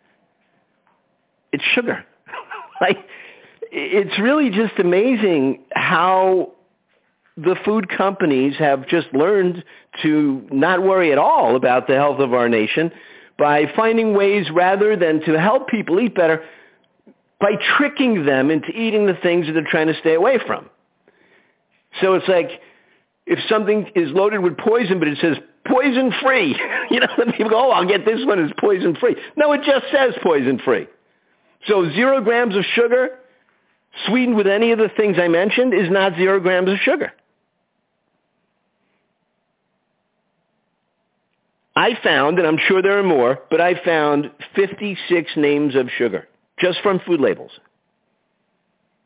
it's sugar. Like, it's really just amazing how the food companies have just learned to not worry at all about the health of our nation by finding ways rather than to help people eat better, by tricking them into eating the things that they're trying to stay away from. So it's like if something is loaded with poison, but it says poison-free, then people go, oh, I'll get this one, it's poison-free. No, it just says poison-free. So 0 grams of sugar sweetened with any of the things I mentioned is not 0 grams of sugar. I found, and I'm sure there are more, but I found 56 names of sugar. Just from food labels.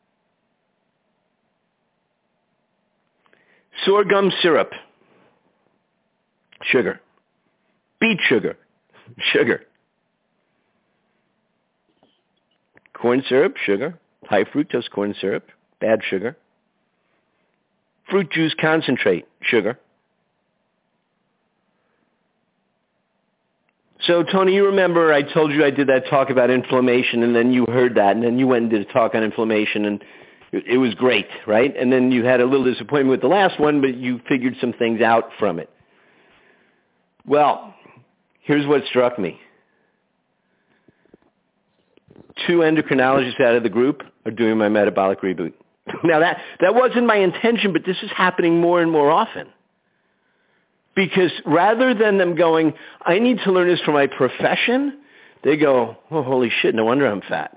Sorghum syrup. sugar. Beet sugar, sugar. Corn syrup, sugar. High fructose corn syrup, bad sugar. Fruit juice concentrate, sugar. So, Tony, you remember I told you I did that talk about inflammation, and then you heard that, and then you went and did a talk on inflammation, and it was great, right? And then you had a little disappointment with the last one, but you figured some things out from it. Well, here's what struck me. 2 endocrinologists out of the group are doing my metabolic reboot. Now, that wasn't my intention, but this is happening more and more often. Because rather than them going, I need to learn this for my profession, they go, oh, holy shit, no wonder I'm fat.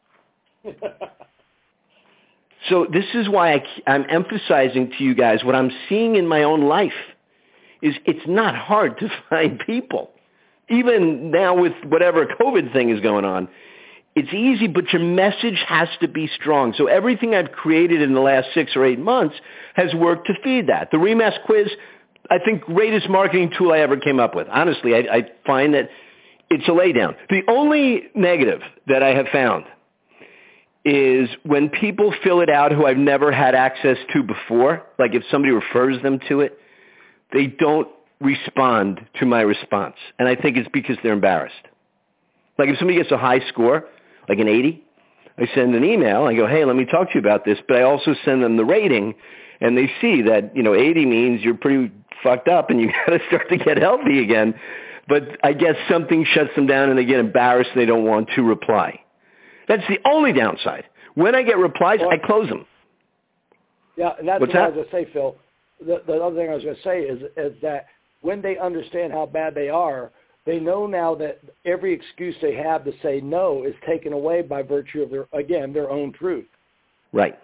So this is why I'm emphasizing to you guys what I'm seeing in my own life is it's not hard to find people. Even now with whatever COVID thing is going on, it's easy, but your message has to be strong. So everything I've created in the last 6 or 8 months has worked to feed that. The REMAS quiz, I think, greatest marketing tool I ever came up with. Honestly, I find that it's a laydown. The only negative that I have found is when people fill it out who I've never had access to before, like if somebody refers them to it, they don't respond to my response. And I think it's because they're embarrassed. Like if somebody gets a high score, like an 80, I send an email. I go, hey, let me talk to you about this. But I also send them the rating, and they see that, 80 means you're pretty fucked up and you got to start to get healthy again. But I guess something shuts them down and they get embarrassed and they don't want to reply. That's the only downside. When I get replies, I close them. Yeah, and that's what I was going to say, Phil. The other thing I was going to say is that when they understand how bad they are, they know now that every excuse they have to say no is taken away by virtue of their own truth. Right.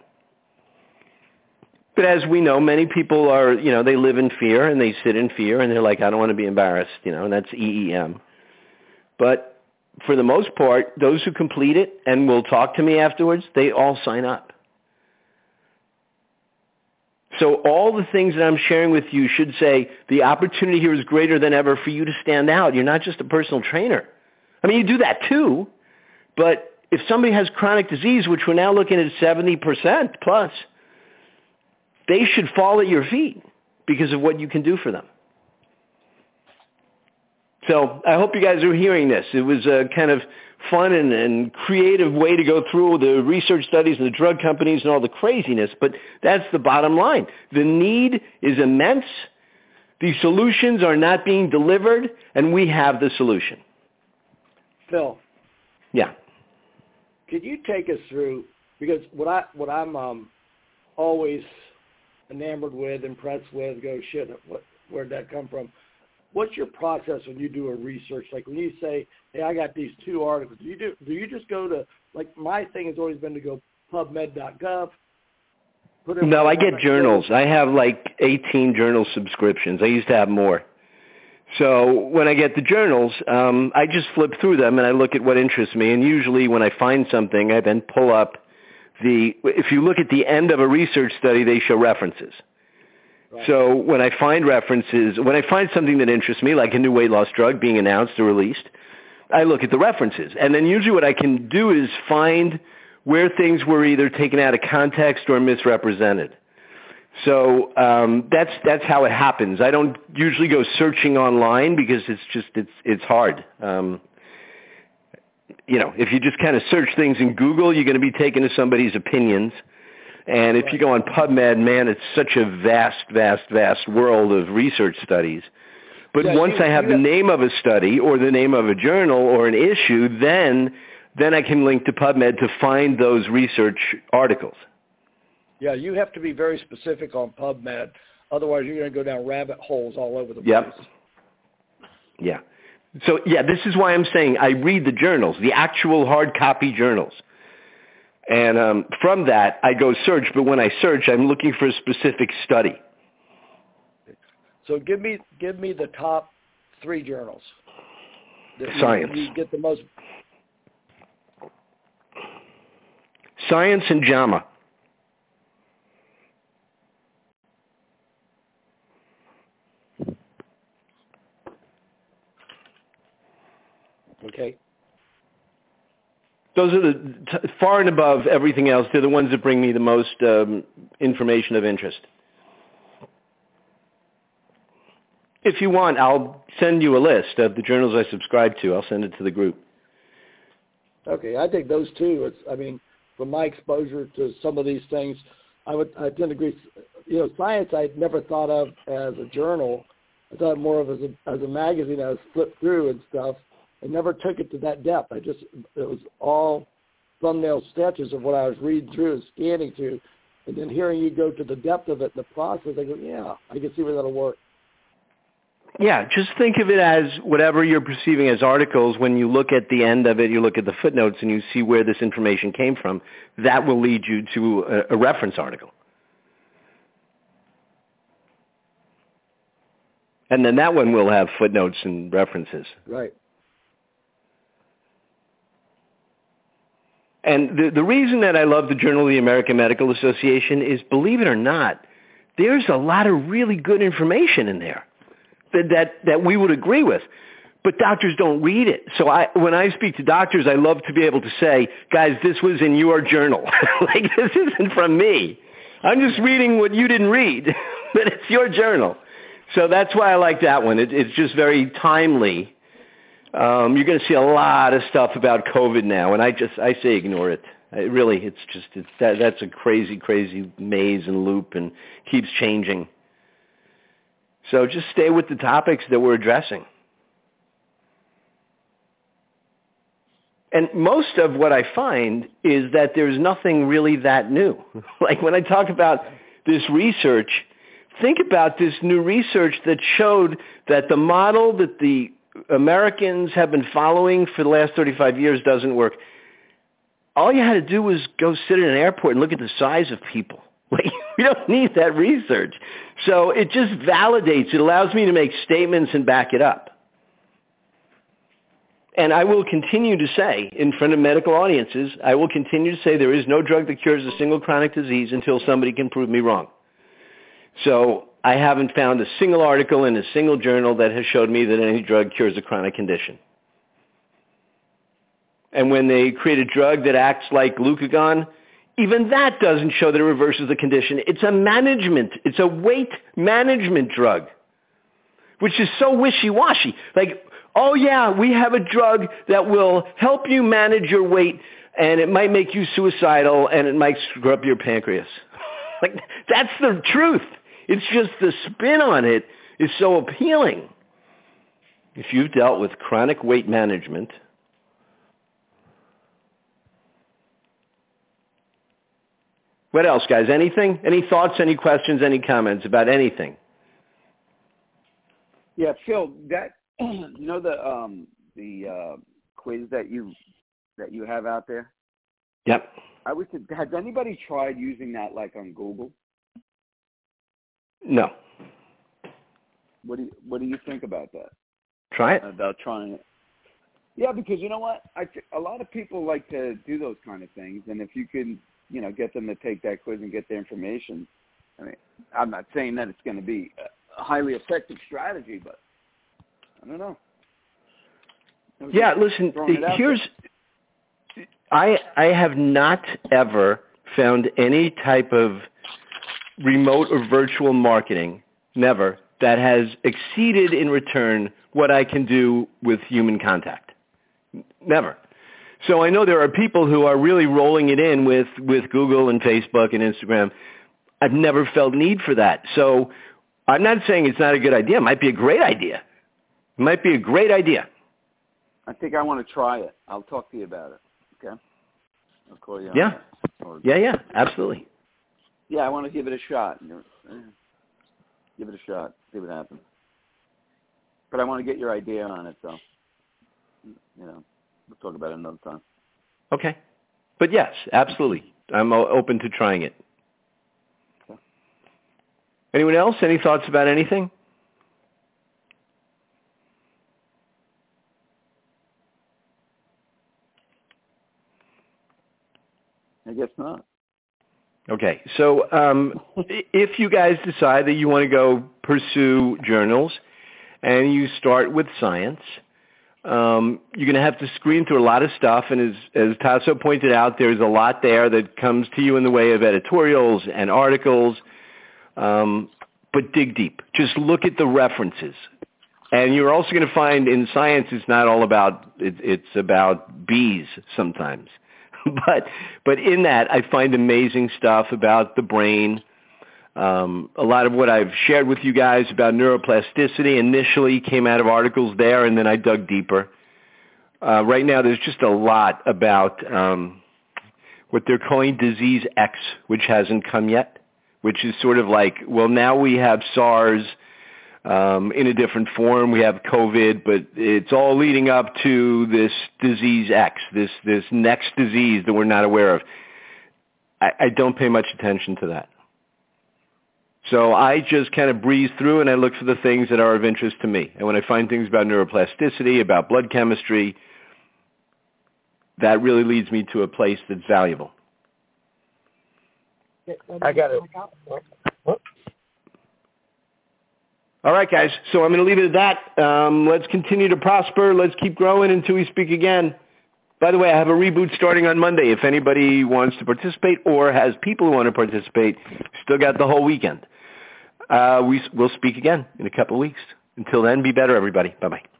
But as we know, many people are, they live in fear and they sit in fear and they're like, I don't want to be embarrassed, and that's EEM. But for the most part, those who complete it and will talk to me afterwards, they all sign up. So all the things that I'm sharing with you should say the opportunity here is greater than ever for you to stand out. You're not just a personal trainer. I mean, you do that too. But if somebody has chronic disease, which we're now looking at 70% plus, they should fall at your feet because of what you can do for them. So I hope you guys are hearing this. It was a kind of fun and creative way to go through the research studies and the drug companies and all the craziness, but that's the bottom line. The need is immense. The solutions are not being delivered, and we have the solution. Phil. Yeah. Could you take us through, because what I'm always enamored with, impressed with, go, shit, where'd that come from? What's your process when you do a research? Like when you say, hey, I got these 2 articles, do you just go to, like my thing has always been to go PubMed.gov? No, I get journals. I have like 18 journal subscriptions. I used to have more. So when I get the journals, I just flip through them and I look at what interests me. And usually when I find something, I then pull up if you look at the end of a research study, they show references. Right. So when I find when I find something that interests me, like a new weight loss drug being announced or released, I look at the references. And then usually what I can do is find where things were either taken out of context or misrepresented. So that's how it happens. I don't usually go searching online because it's hard. If you just kind of search things in Google, you're going to be taken to somebody's opinions. And if you go on PubMed, man, it's such a vast world of research studies. But once I have the name of a study or the name of a journal or an issue, then I can link to PubMed to find those research articles. Yeah, you have to be very specific on PubMed. Otherwise, you're going to go down rabbit holes all over the place. Yeah. So, this is why I'm saying I read the journals, the actual hard copy journals. And from that, I go search. But when I search, I'm looking for a specific study. So give me the top 3 journals. Science. You get the most. Science and JAMA. Okay. Those are far and above everything else. They're the ones that bring me the most information of interest. If you want, I'll send you a list of the journals I subscribe to. I'll send it to the group. Okay, I think those two. From my exposure to some of these things, I tend to agree. Science I never thought of as a journal. I thought more of as a magazine. I was flipped through and stuff. I never took it to that depth. It was all thumbnail sketches of what I was reading through and scanning through, and then hearing you go to the depth of it, the process. I go, yeah, I can see where that'll work. Yeah, just think of it as whatever you're perceiving as articles. When you look at the end of it, you look at the footnotes and you see where this information came from. That will lead you to a reference article. And then that one will have footnotes and references. Right. And the reason that I love the Journal of the American Medical Association is, believe it or not, there's a lot of really good information in there that we would agree with. But doctors don't read it. So when I speak to doctors, I love to be able to say, guys, this was in your journal. Like, this isn't from me. I'm just reading what you didn't read, but it's your journal. So that's why I like that one. It's just very timely. You're going to see a lot of stuff about COVID now, and I say ignore it. That's a crazy, crazy maze and loop and keeps changing. So just stay with the topics that we're addressing. And most of what I find is that there's nothing really that new. Like when I talk about this research, think about this new research that showed that the model that the Americans have been following for the last 35 years doesn't work. All you had to do was go sit in an airport and look at the size of people. Like, we don't need that research. So it just validates, it allows me to make statements and back it up. And I will continue to say, in front of medical audiences, I will continue to say there is no drug that cures a single chronic disease until somebody can prove me wrong. So I haven't found a single article in a single journal that has showed me that any drug cures a chronic condition. And when they create a drug that acts like glucagon, even that doesn't show that it reverses the condition. It's a weight management drug, which is so wishy-washy. Like, oh yeah, we have a drug that will help you manage your weight, and it might make you suicidal, and it might screw up your pancreas. Like, that's the truth. It's just the spin on it is so appealing. If you've dealt with chronic weight management, what else, guys? Anything? Any thoughts, any questions, any comments about anything? Yeah, Phil, that the quiz that you have out there? Yep. Has anybody tried using that like on Google? No. What do you think about that? Try it. About trying it? Yeah, because you know what? A lot of people like to do those kind of things, and if you can, get them to take that quiz and get their information. I mean, I'm not saying that it's going to be a highly effective strategy, but I don't know. Yeah, listen, I have not ever found any type of remote or virtual marketing, never, that has exceeded in return what I can do with human contact. Never. So I know there are people who are really rolling it in with Google and Facebook and Instagram. I've never felt need for that. So I'm not saying it's not a good idea. It might be a great idea. It might be a great idea. I think I want to try it. I'll talk to you about it. Okay? I'll call you. Yeah. Yeah, absolutely. Yeah, I want to give it a shot. Give it a shot. See what happens. But I want to get your idea on it, so, we'll talk about it another time. Okay. But yes, absolutely. I'm open to trying it. Okay. Anyone else? Any thoughts about anything? I guess not. Okay, so if you guys decide that you want to go pursue journals and you start with science, You're going to have to screen through a lot of stuff, and as Tasso pointed out, there's a lot there that comes to you in the way of editorials and articles, but dig deep. Just look at the references. And you're also going to find in science it's not all about, it's about bees sometimes. But in that, I find amazing stuff about the brain. A lot of what I've shared with you guys about neuroplasticity initially came out of articles there, and then I dug deeper. Right now, there's just a lot about what they're calling disease X, which hasn't come yet, which is sort of like, well, now we have SARS in a different form. We have COVID, but it's all leading up to this disease X, this next disease that we're not aware of. I don't pay much attention to that. So I just kind of breeze through and I look for the things that are of interest to me. And when I find things about neuroplasticity, about blood chemistry, that really leads me to a place that's valuable. I got it. All right, guys. So I'm going to leave it at that. Let's continue to prosper. Let's keep growing until we speak again. By the way, I have a reboot starting on Monday. If anybody wants to participate or has people who want to participate, still got the whole weekend. We'll speak again in a couple of weeks. Until then, be better, everybody. Bye-bye.